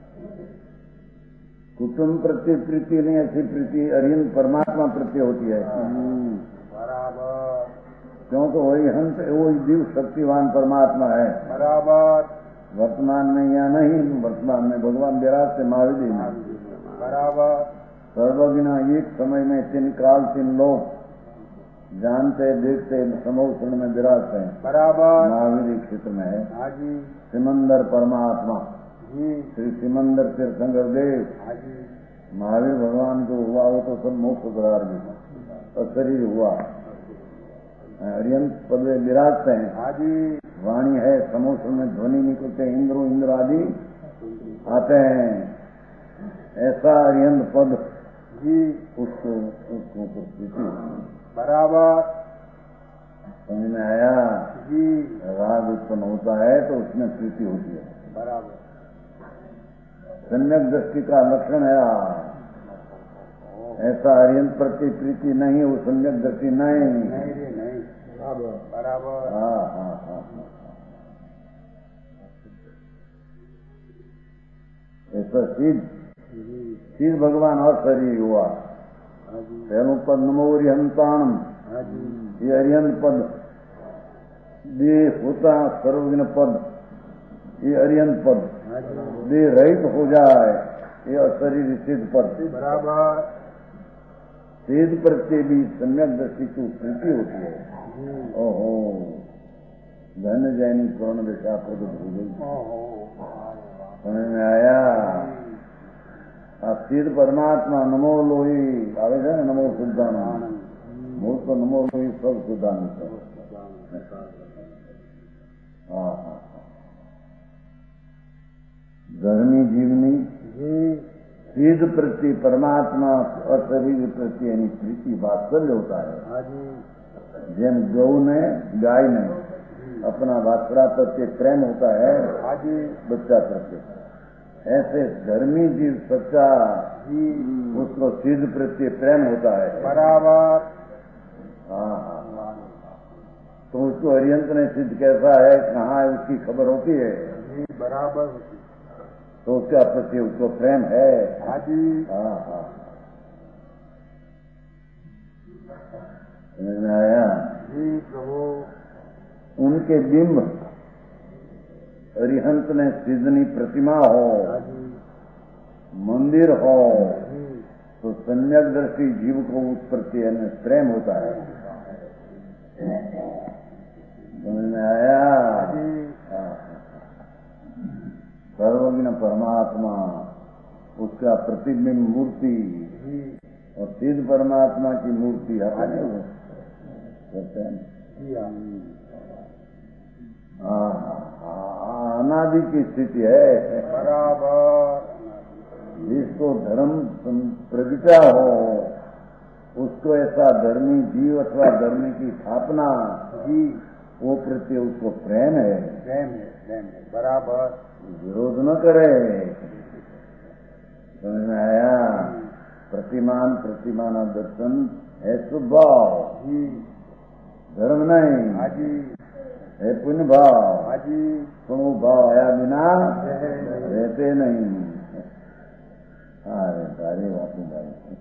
Speaker 2: कुटुंब प्रति प्रीति नहीं, ऐसी प्रीति अरिहंत परमात्मा प्रति होती है।
Speaker 1: बराबर
Speaker 2: क्योंकि वही हंस वही जीव शक्तिवान परमात्मा है,
Speaker 1: बराबर
Speaker 2: वर्तमान में या नहीं, वर्तमान में भगवान विराट से महावीर में
Speaker 1: बराबर
Speaker 2: सर्वज्ञ एक समय में 3 काल 3 लोग जानते देखते समोषण में विराजते हैं,
Speaker 1: बराबर
Speaker 2: महावीर क्षेत्र में है।
Speaker 1: हाँ जी
Speaker 2: सिमंदर परमात्मा
Speaker 1: जी
Speaker 2: श्री सिमंदर तीर्थंकर देव
Speaker 1: हाँ जी
Speaker 2: महावीर भगवान जो हुआ वो तो सब मोक्ष द्वार भी और शरीर हुआ, अरिहंत पद में विराजते हैं।
Speaker 1: हाँ जी
Speaker 2: वाणी है, समोषण में ध्वनि निकलते, इंद्र आदि आते हैं, ऐसा अरिहंत पद
Speaker 1: जी
Speaker 2: उसको स्थिति
Speaker 1: बराबर
Speaker 2: समझ में आया।
Speaker 1: जी
Speaker 2: राग उत्पन्न होता है तो उसमें प्रीति होती है,
Speaker 1: बराबर
Speaker 2: सम्यक दृष्टि का लक्षण है। ऐसा अरिहंत प्रति प्रीति नहीं, वो सम्यक दृष्टि नहीं।
Speaker 1: नहीं रे नहीं बराबर
Speaker 2: हाँ। ऐसा सिद्ध भगवान और शरीर हुआ। पहलू पद नमो अरिहंताणम, ये अरिहंत पद देह होता सर्वज्ञ पद, ये अरिहंत पद देह रहित हो जाए, ये अशरीर सिद्ध पद
Speaker 1: बराबर
Speaker 2: सिद्ध प्रत्यय भी सम्यक दृष्टि की प्रीति होती है। ओहो धन जैनी पूर्ण दिशा प्रगट हो गई, समझ में आया। अब सिद्ध परमात्मा नमो लोही आवे है, नमो शुद्धानंद, मूल तो नमो लोही सब शुद्धानंद। हाँ धर्मी जीवनी सिद्ध प्रति परमात्मा और शरीर प्रति यानी प्रीति वात्सल्य होता है। जैन गौ ने गाय ने अपना वात्सला प्रति प्रेम होता है बच्चा प्रति, ऐसे धर्मी जीव सच्चा उसको सिद्ध प्रति प्रेम होता है
Speaker 1: बराबर।
Speaker 2: हाँ तो उसको अरिहंत ने सिद्ध कैसा है, कहाँ है, उसकी खबर होती है
Speaker 1: बराबर होती,
Speaker 2: तो उसका प्रति उसको प्रेम है।
Speaker 1: हाँ जी
Speaker 2: हाँ समझ में आया
Speaker 1: जी प्रभु।
Speaker 2: उनके बिंब अरिहंत ने सिद्धनी प्रतिमा हो, मंदिर हो, तो सम्यक दृष्टि जीव को उस प्रति प्रेम होता है। समझ में आया। सर्वज्ञ परमात्मा उसका प्रतिबिंब मूर्ति और सिद्ध परमात्मा की मूर्ति अपने कहते हैं। अनादि की स्थिति है
Speaker 1: बराबर।
Speaker 2: जिसको धर्म प्रगटा हो उसको ऐसा धर्मी जीव अथवा धर्म की स्थापना वो प्रति उसको प्रेम है
Speaker 1: बराबर।
Speaker 2: विरोध न करे। समझ में आया। प्रतिमान दर्शन है स्वभाव, धर्म नहीं है पुण्य भाव। तो वो भाव आया बिना रहते नहीं। अरे सारे बातें भाई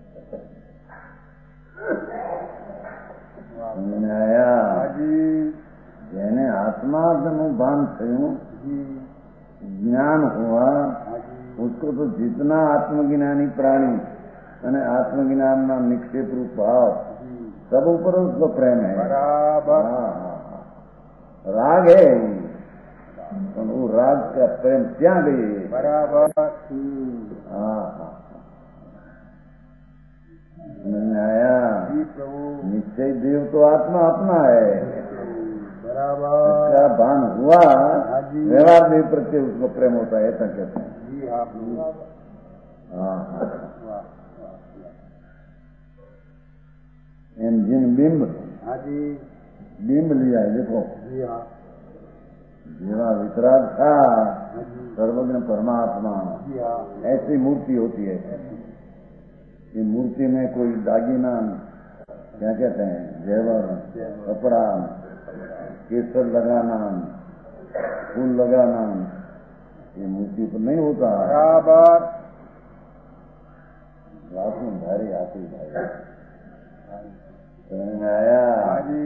Speaker 2: समझ में आया। જેને આત્માનું ભાન થયું ज्ञान हुआ
Speaker 1: हाँ जी
Speaker 2: उसको तो जितना आत्मज्ञानी प्राणी અને આત્મજ્ઞાનના નિક્ષેપ રૂપ ભાવ
Speaker 1: जी
Speaker 2: सब ऊपर उसको प्रेम है।
Speaker 1: बराबर
Speaker 2: राग है और वो राग का प्रेम क्या गए
Speaker 1: बराबर
Speaker 2: समझ में आया।
Speaker 1: जी प्रभु
Speaker 2: निश्चय देव तो आत्मा अपना है,
Speaker 1: बराबर
Speaker 2: इसका भान हुआ
Speaker 1: हाँ जी
Speaker 2: व्यवहार देव प्रति उसको प्रेम होता है, ऐसा कहते हैं।
Speaker 1: जी हाँ प्रभु
Speaker 2: हाँ
Speaker 1: वाह
Speaker 2: एम जिन बिंब
Speaker 1: हाँ जी
Speaker 2: बिंब लिया है, देखो
Speaker 1: जी हाँ
Speaker 2: जीवा वितराग था
Speaker 1: हाँ जी
Speaker 2: सर्वज्ञ परमात्मा,
Speaker 1: जी हाँ
Speaker 2: ऐसी मूर्ति होती है। ये मूर्ति में कोई दागीना क्या कहते हैं जेवर कपड़ा केसर लगाना फूल लगाना ये मूर्ति पर नहीं होता।
Speaker 1: बराबर
Speaker 2: रात में भारी आती भाई समझ में आया।
Speaker 1: हाँ जी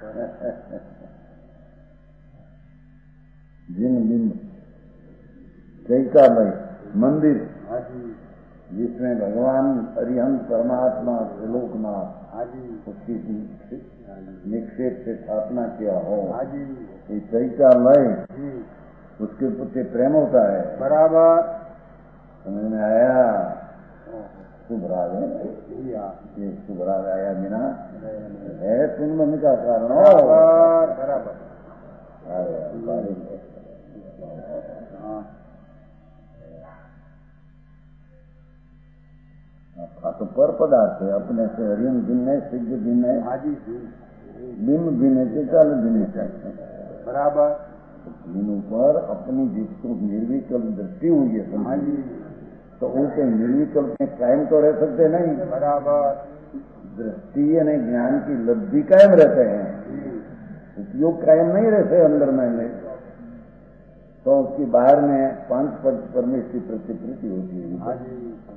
Speaker 2: जिन बिंब चैकामय मंदिर
Speaker 1: हाँ जी
Speaker 2: जिसमें भगवान अरिहंत परमात्मा त्रिलोकनाथ
Speaker 1: हाँ जी
Speaker 2: उसकी निक्षेप से स्थापना किया हो,
Speaker 1: हाँ जी
Speaker 2: ये चैकामय
Speaker 1: जी
Speaker 2: उसके प्रति प्रेम होता है।
Speaker 1: बराबर
Speaker 2: समझ में आया। शुभ राग है
Speaker 1: जी हाँ
Speaker 2: ये शुभ राग आया बिना है सुनमन का कारण
Speaker 1: बराबर बराबर हाँ
Speaker 2: तो पर पदार्थ है अपने से हरियम भिन्न है सिद्ध भिन्न है
Speaker 1: हाँ जी जी
Speaker 2: बिंब भिन्न है चाल भिन्न है
Speaker 1: बराबर
Speaker 2: तीनों पर अपनी जिसको निर्विकल्प दृष्टि हुई है
Speaker 1: हाँ जी
Speaker 2: तो उनके निर्विकल्प में कायम तो रह सकते नहीं।
Speaker 1: बराबर
Speaker 2: दृष्टि यानी ज्ञान की लब्धि कायम रहते हैं, उपयोग कायम नहीं रहते अंदर में नहीं। तो उसकी बाहर में पांच पद परमेश्वर की प्रतिकृति होती है।
Speaker 1: हाँ जी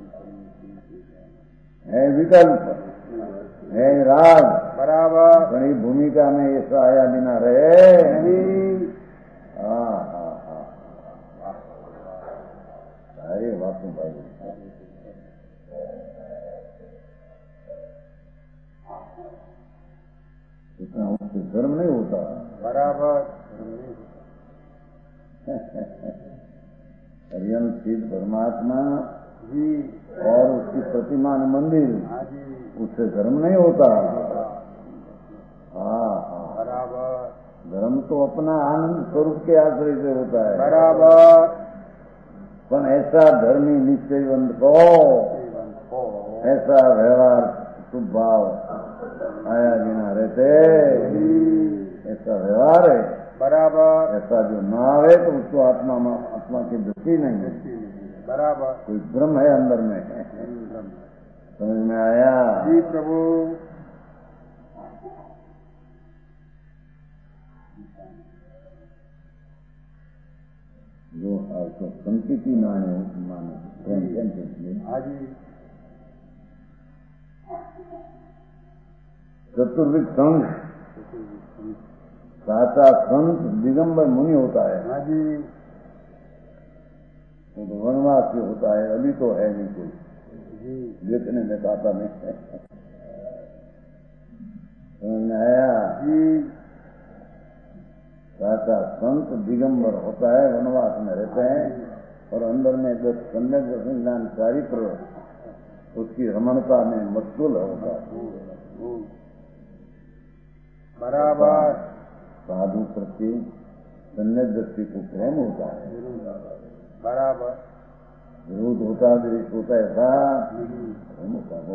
Speaker 2: है विकल्प है राग
Speaker 1: बराबर
Speaker 2: बड़ी भूमिका में ऐसा आया बिना रहे
Speaker 1: नहीं
Speaker 2: अरे बापू भाई इतना उससे धर्म नहीं होता।
Speaker 1: बराबर
Speaker 2: हरियम सिद्ध परमात्मा
Speaker 1: जी
Speaker 2: और उसकी प्रतिमा मंदिर
Speaker 1: हाँ जी
Speaker 2: उससे धर्म नहीं होता।
Speaker 1: बराबर
Speaker 2: धर्म तो अपना आनंद स्वरूप के आश्रय से होता है।
Speaker 1: बराबर
Speaker 2: पर ऐसा धर्मी निश्चयवंत को ऐसा व्यवहार शुभ भाव आया बिना रहते ऐसा व्यवहार है।
Speaker 1: बराबर
Speaker 2: ऐसा जो न आवे तो उसको आत्मा की दृष्टि नहीं है।
Speaker 1: बराबर
Speaker 2: कोई भ्रम है अंदर में। समझ में आया।
Speaker 1: जी प्रभु
Speaker 2: जो आपको संस्कृति माने
Speaker 1: हाँ जी
Speaker 2: चतुर्विद संघ साचा संत दिगंबर मुनि होता है।
Speaker 1: हाँ जी
Speaker 2: वो तो वनवास से होता है, अभी तो है नहीं कोई
Speaker 1: जी
Speaker 2: देखने में खाता नहीं है। समझ में आया।
Speaker 1: जी
Speaker 2: साचा संत दिगंबर होता है, वनवास में रहते हैं और अंदर में जब सम्यक ज्ञान चारित्र उसकी रमणता में मशगूल होता है।
Speaker 1: बराबर
Speaker 2: साधु प्रति सम्यक दृष्टि को प्रेम होता है।
Speaker 1: बराबर
Speaker 2: विरोध होता है, द्वेष होता है, ऐसा प्रेम होता हो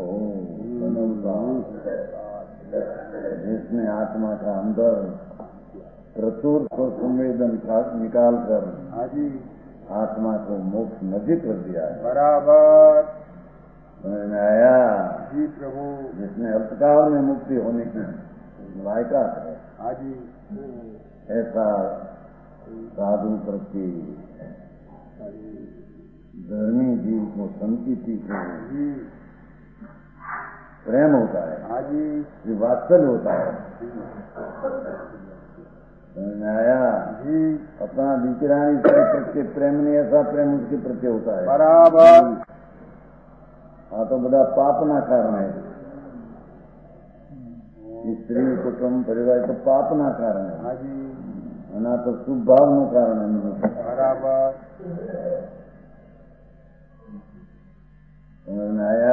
Speaker 2: जिसमें आत्मा का अंदर प्रचुर संवेदन निकाल कर
Speaker 1: हाँ जी
Speaker 2: आत्मा को मोक्ष नजीक कर दिया है।
Speaker 1: बराबर
Speaker 2: समझ में आया।
Speaker 1: जी प्रभु
Speaker 2: जिसमें अल्पकाल में मुक्ति होने की लायकात है,
Speaker 1: हाँ जी
Speaker 2: ऐसा साधु प्रति धर्मी जीव को संकीति को
Speaker 1: जी
Speaker 2: प्रेम होता है,
Speaker 1: हाँ जी
Speaker 2: ये वात्सल्य होता है। समझ में आया।
Speaker 1: जी जी
Speaker 2: अपना दीकरानी से प्रत्ये प्रेम नहीं, ऐसा प्रेम उसके प्रति होता है।
Speaker 1: बराबर
Speaker 2: हाँ तो बड़ा पापना कारण है। स्त्री कुटुंब परिवार तो पापना कारण है।
Speaker 1: हाँ जी
Speaker 2: ना तो शुभ भावना कारण है।
Speaker 1: बराबर
Speaker 2: समझ में आया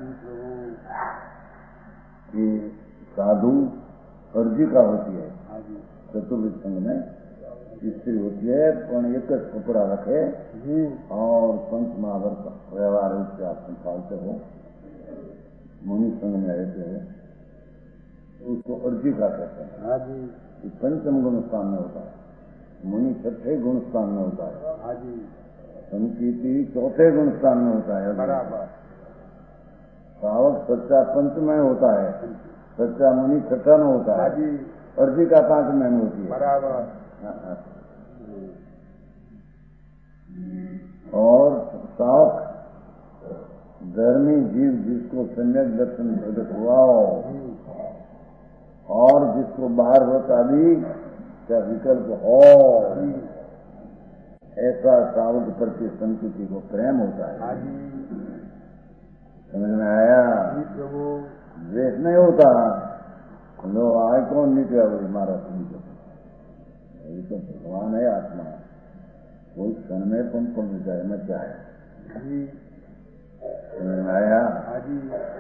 Speaker 2: कि साधु अर्जी का होती है।
Speaker 1: हाँ जी
Speaker 2: चतुर्विध संघ में स्त्री होती है पर एक कपड़ा रखे
Speaker 1: जी
Speaker 2: और पंच महावर व्यवहार रूप से आप संभालते हो, मुनि संघ में रहते हो, उसको अर्जी का कहते हैं।
Speaker 1: हाँ जी
Speaker 2: पंचम गुण स्थान में होता है, मुनि छठे गुण स्थान में होता है,
Speaker 1: हाँ जी
Speaker 2: संकीर्ति चौथे गुण स्थान में होता है।
Speaker 1: बराबर
Speaker 2: सावक सच्चा पंच में होता है, सच्चा मुनि छठा में होता
Speaker 1: हाँ
Speaker 2: है,
Speaker 1: जी
Speaker 2: अर्जी का 5 में होती है।
Speaker 1: बराबर
Speaker 2: और सावक धर्मी जीव जिसको सम्यक दर्शन प्रकट हुआ और जिसको बाहर आदि का विकल्प हो, ऐसा सावक प्रति संस्कृति को प्रेम होता है।
Speaker 1: हाँ जी
Speaker 2: समझ में आया?
Speaker 1: प्रभु
Speaker 2: द्वेष नहीं होता। लो आए कौन निकला वो हमारा सुन तो भगवान है, आत्मा कोई क्षण में पंप मिल जाए मैं चाहे।
Speaker 1: जी
Speaker 2: समझ में आया?
Speaker 1: हाँ जी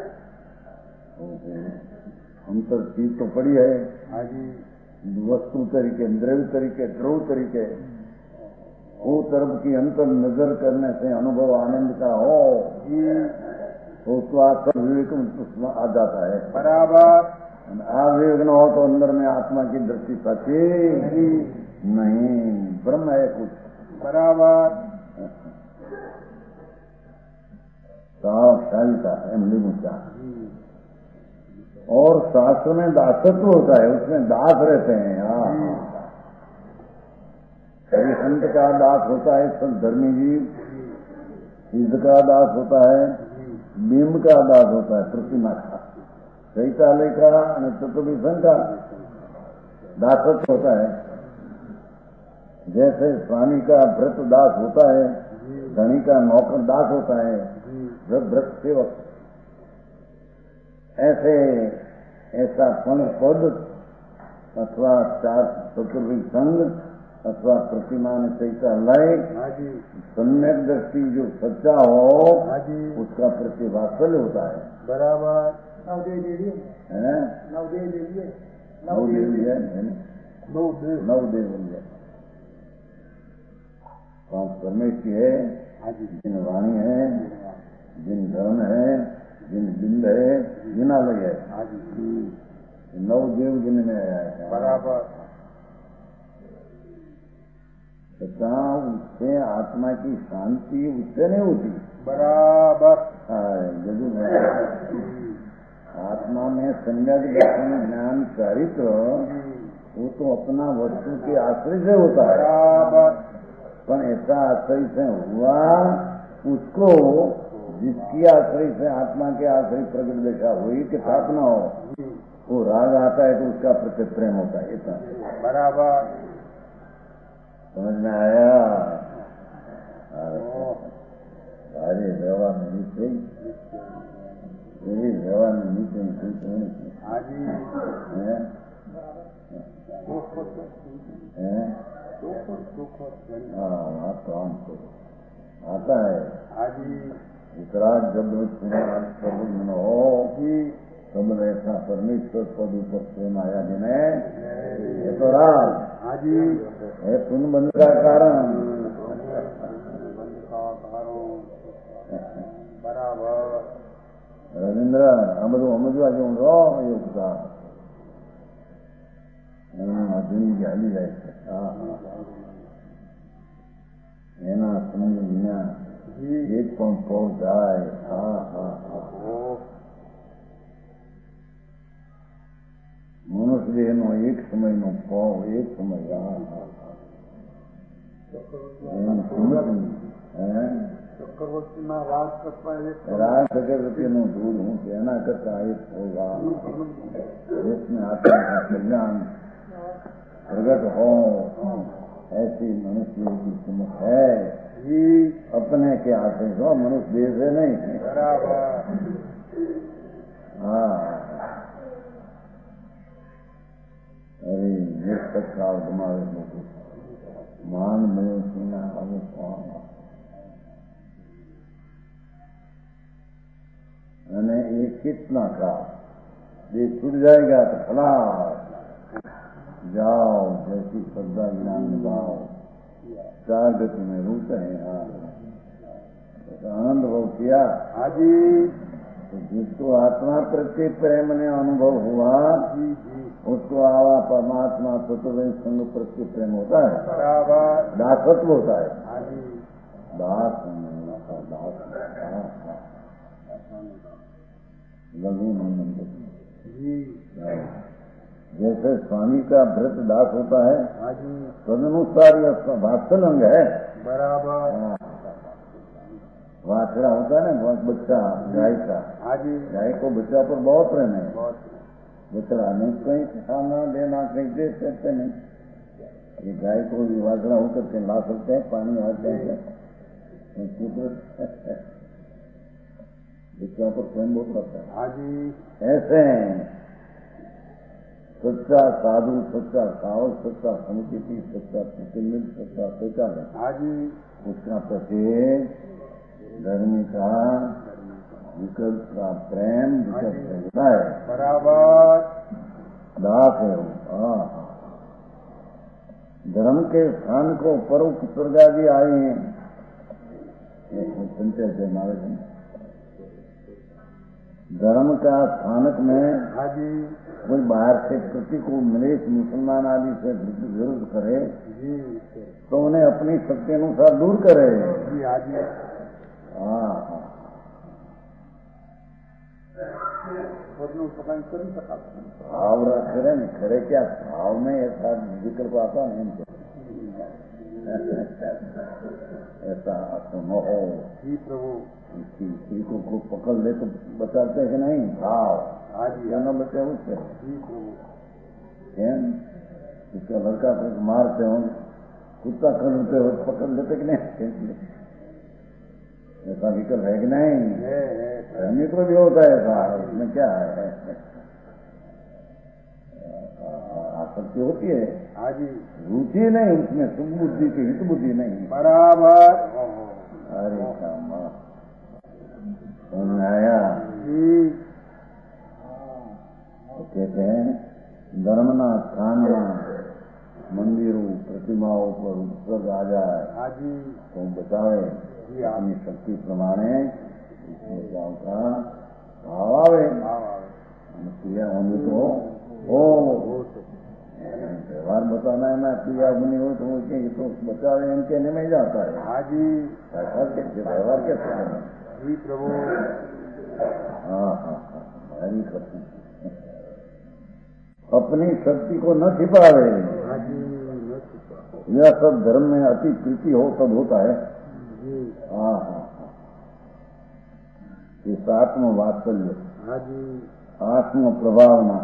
Speaker 2: हम तो चीज तो पड़ी है,
Speaker 1: हाँ जी
Speaker 2: वस्तु तरीके, द्रव्य तरीके, ध्रुव तरीके, वो तरफ की अंतर नजर करने से अनुभव आनंद का हो तो उसको आत्म विवेक आ जाता है।
Speaker 1: बराबर
Speaker 2: विवेक न हो तो अंदर में आत्मा की दृष्टि सच्ची नहीं, ब्रह्म है कुछ।
Speaker 1: बराबर
Speaker 2: सावधानता है मृमुचा। और शास्त्र में दासत्व होता है, उसमें दास रहते हैं। कभी संत का दास होता है सब धर्मी जीव, सिद्ध का दास होता है, बिंब का दास होता है, प्रतिमा का, शैतालय का, चतुर्विधन का दासत्व होता है। जैसे स्वामी का भ्रत दास होता है, धनी का नौकर दास होता है, भ्रत सेवक, ऐसा पद अथवा चार चतुर्विध संघ अथवा प्रतिमा में शैतालय सम्यक दृष्टि जो सच्चा हो उसका प्रतिभासल होता है।
Speaker 1: बराबर
Speaker 2: नवदेव पांच परमेश्वरी है, जिन वाणी है, जिन धर्म है, जिन बिंद है, जिनालय है, नवदेव जिनमें है।
Speaker 1: बराबर
Speaker 2: उससे आत्मा की शांति उससे नहीं होती।
Speaker 1: बराबर
Speaker 2: आत्मा में सम्यक दर्शन ज्ञान चरित्र वो तो अपना वस्तु के आश्रय से होता है।
Speaker 1: बराबर
Speaker 2: पर ऐसा आश्रय से हुआ उसको जिसकी आश्रय से आत्मा के आश्रय प्रकट दशा हुई कि स्थापना हो, वो राग आता है तो उसका प्रति प्रेम होता है। इतना
Speaker 1: बराबर
Speaker 2: समझ में आया? अरे व्यवहार में नीचे व्यवहार में नीचे आता है। वितराग जब सर्वज्ञ हो सब ऐसा परमेश्वर पद ऊपर प्रेम आया जिन्हें ये तो राग है पुण्य बंध का कारण।
Speaker 1: बराबर
Speaker 2: रविंद्र समझवा जो योगता जिंदगी हाली जाए एना समझ विना एक पण पहुंच जाए। मनुष्य देह नो एक समय नो पाव एक समय
Speaker 1: चक्रवर्ती ना राज
Speaker 2: चक्रवर्ती नो दूर हूँ तेना करता एक होगा देश में आत्मा का कल्याण प्रगट हो ऐसी मनुष्य की सुमत है
Speaker 1: जी
Speaker 2: अपने के आते हो, मनुष्य देश है नहीं।
Speaker 1: बराबर
Speaker 2: हाँ, अरे ये तक का दिमाग मान में सुना हम मैंने ये कितना का ये छूट जाएगा तो फला जाओ, जैसी श्रद्धा ज्ञान निभाओ, चार गति में रूप है। आनंद हो किया
Speaker 1: हाजी
Speaker 2: तो जिसको आत्मा प्रति प्रेम ने अनुभव हुआ
Speaker 1: जी जी
Speaker 2: उसको आवा परमात्मा तत्व संग प्रति प्रेम होता है,
Speaker 1: बराबर
Speaker 2: दासत्व होता है।
Speaker 1: हाजी
Speaker 2: दास लघु नंदन
Speaker 1: जी
Speaker 2: जैसे स्वामी का व्रत दास होता है,
Speaker 1: हाजी
Speaker 2: तदनुसार यह वात्सल अंग है।
Speaker 1: बराबर
Speaker 2: वाछड़ा होता है ना, बहुत बच्चा गाय का,
Speaker 1: हाजी
Speaker 2: गाय को बच्चा पर बहुत प्रेम है।
Speaker 1: बहुत
Speaker 2: बछड़ा नहीं कहीं खाना देना कहीं दे सकते नहीं। ये गाय को भी वाछड़ा होकर के ला सकते हैं, पानी आते हैं, बच्चा पर प्रेम बहुत करता है।
Speaker 1: हाजी
Speaker 2: ऐसे सच्चा साधु, सच्चा सावक, सच्चा समुचिति, सच्चा प्रतिमित, सच्चा सोचा है,
Speaker 1: हाजी
Speaker 2: उसका प्रति धर्म का विकल्प का प्रेम विकल्प होता है,
Speaker 1: बराबर
Speaker 2: दास है वो। धर्म के स्थान को परोक्ष स्वर्ग आदि आए हैं, सुनते थे हमारे दिन। धर्म का स्थानक में
Speaker 1: हाजी
Speaker 2: कोई बाहर से प्रतिकूल मिले, मुसलमान आदि से विरोध करे
Speaker 1: जी
Speaker 2: तो उन्हें अपनी शक्ति अनुसार दूर करे।
Speaker 1: जी हाजी
Speaker 2: हाँ भाव रख करे न करे, क्या भाव में ऐसा विकल्प आता नहीं ऐसा सुनो हो
Speaker 1: जी प्रभु
Speaker 2: किसी को पकड़ ले तो बचाते हैं नहीं, भाव
Speaker 1: हाजी
Speaker 2: क्या न बचे उससे।
Speaker 1: जी प्रभु
Speaker 2: उसका लड़का को मारते हो, कुत्ता खरीदते हो पकड़ लेते कि नहीं, ऐसा विकल्प है कि नहीं। मित्र भी होता है ऐसा, उसमें क्या है, आसक्ति होती है,
Speaker 1: हाजी
Speaker 2: रुचि नहीं उसमें, सुख बुद्धि की हित बुद्धि नहीं।
Speaker 1: बराबर
Speaker 2: अरे काम आया
Speaker 1: जी
Speaker 2: तो कहते हैं धर्मना स्थानना मंदिरों प्रतिमाओं पर उत्सर्ग आ जाए
Speaker 1: हाजी
Speaker 2: तो बचावे
Speaker 1: जी
Speaker 2: अपनी शक्ति प्रमाणे बचाव का भाव आवे। क्रिया होंगे तो हो व्यवहार बताना है ना, क्रिया बनी हो तो तो बचावे हम कहने में जाता है।
Speaker 1: हाजी
Speaker 2: व्यवहार कैसे करना।
Speaker 1: जी प्रभु
Speaker 2: हाँ अपनी शक्ति को न छिपावे।
Speaker 1: हाजी
Speaker 2: यह सब धर्म में अति प्रीति हो तब होता है।
Speaker 1: जी
Speaker 2: हाँ इस आत्म वात्सल्य,
Speaker 1: हाजी
Speaker 2: आत्म प्रभावना,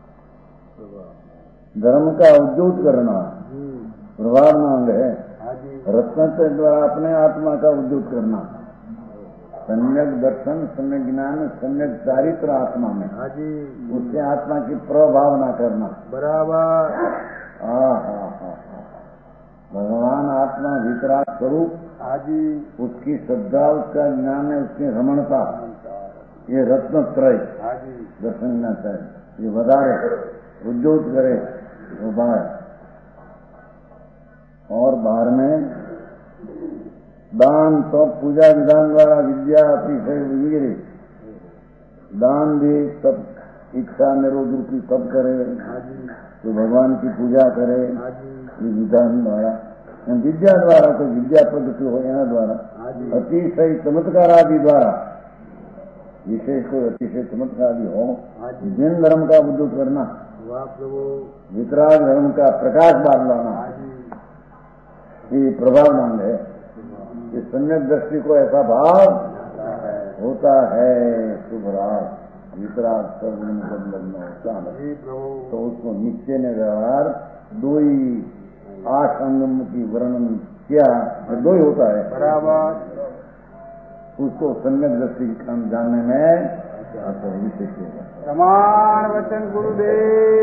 Speaker 2: धर्म का उद्योग करना
Speaker 1: जी
Speaker 2: प्रभावना अंग है।
Speaker 1: हाजी
Speaker 2: रत्न के द्वारा अपने आत्मा का उद्योग करना, सम्यक दर्शन, सम्यक ज्ञान, सम्यक चारित्र आत्मा में,
Speaker 1: हाजी
Speaker 2: उससे आत्मा की प्रभावना करना।
Speaker 1: बराबर
Speaker 2: भगवान आत्मा वितराग स्वरूप,
Speaker 1: हाजी
Speaker 2: उसकी श्रद्धा, उसका ज्ञान है, उसकी रमणता, ये रत्न त्रय
Speaker 1: हाजी
Speaker 2: दर्शन करना चाहिए। ये વધારે उद्योग करे वो बाहर, और बाहर में दान तो पूजा विधान द्वारा विद्या अतिशय वगैरह दान भी सब इच्छा निरोध की सब करे, तो भगवान की पूजा करे ये विधान द्वारा, विद्या द्वारा तो विद्या पद्धति हो यहाँ द्वारा अतिशय चमत्कार आदि द्वारा, विशेष कोई अतिशय चमत्कार आदि हो, जिन धर्म का उद्योग करना, वितराग धर्म का प्रकाश बांध लाना, ये प्रभाव नाम है। इस सम्यक दृष्टि को ऐसा भाव होता है, शुभराग वितराग सर्वजन को लगना होता है, तो उसको निश्चय ने व्यवहार दो ही 8 अंग की वर्णन किया, दो ही होता है,
Speaker 1: बराबर।
Speaker 2: उसको सम्यक दृष्टि जानने में आता है, विशेष
Speaker 1: प्रमाण वचन गुरुदेव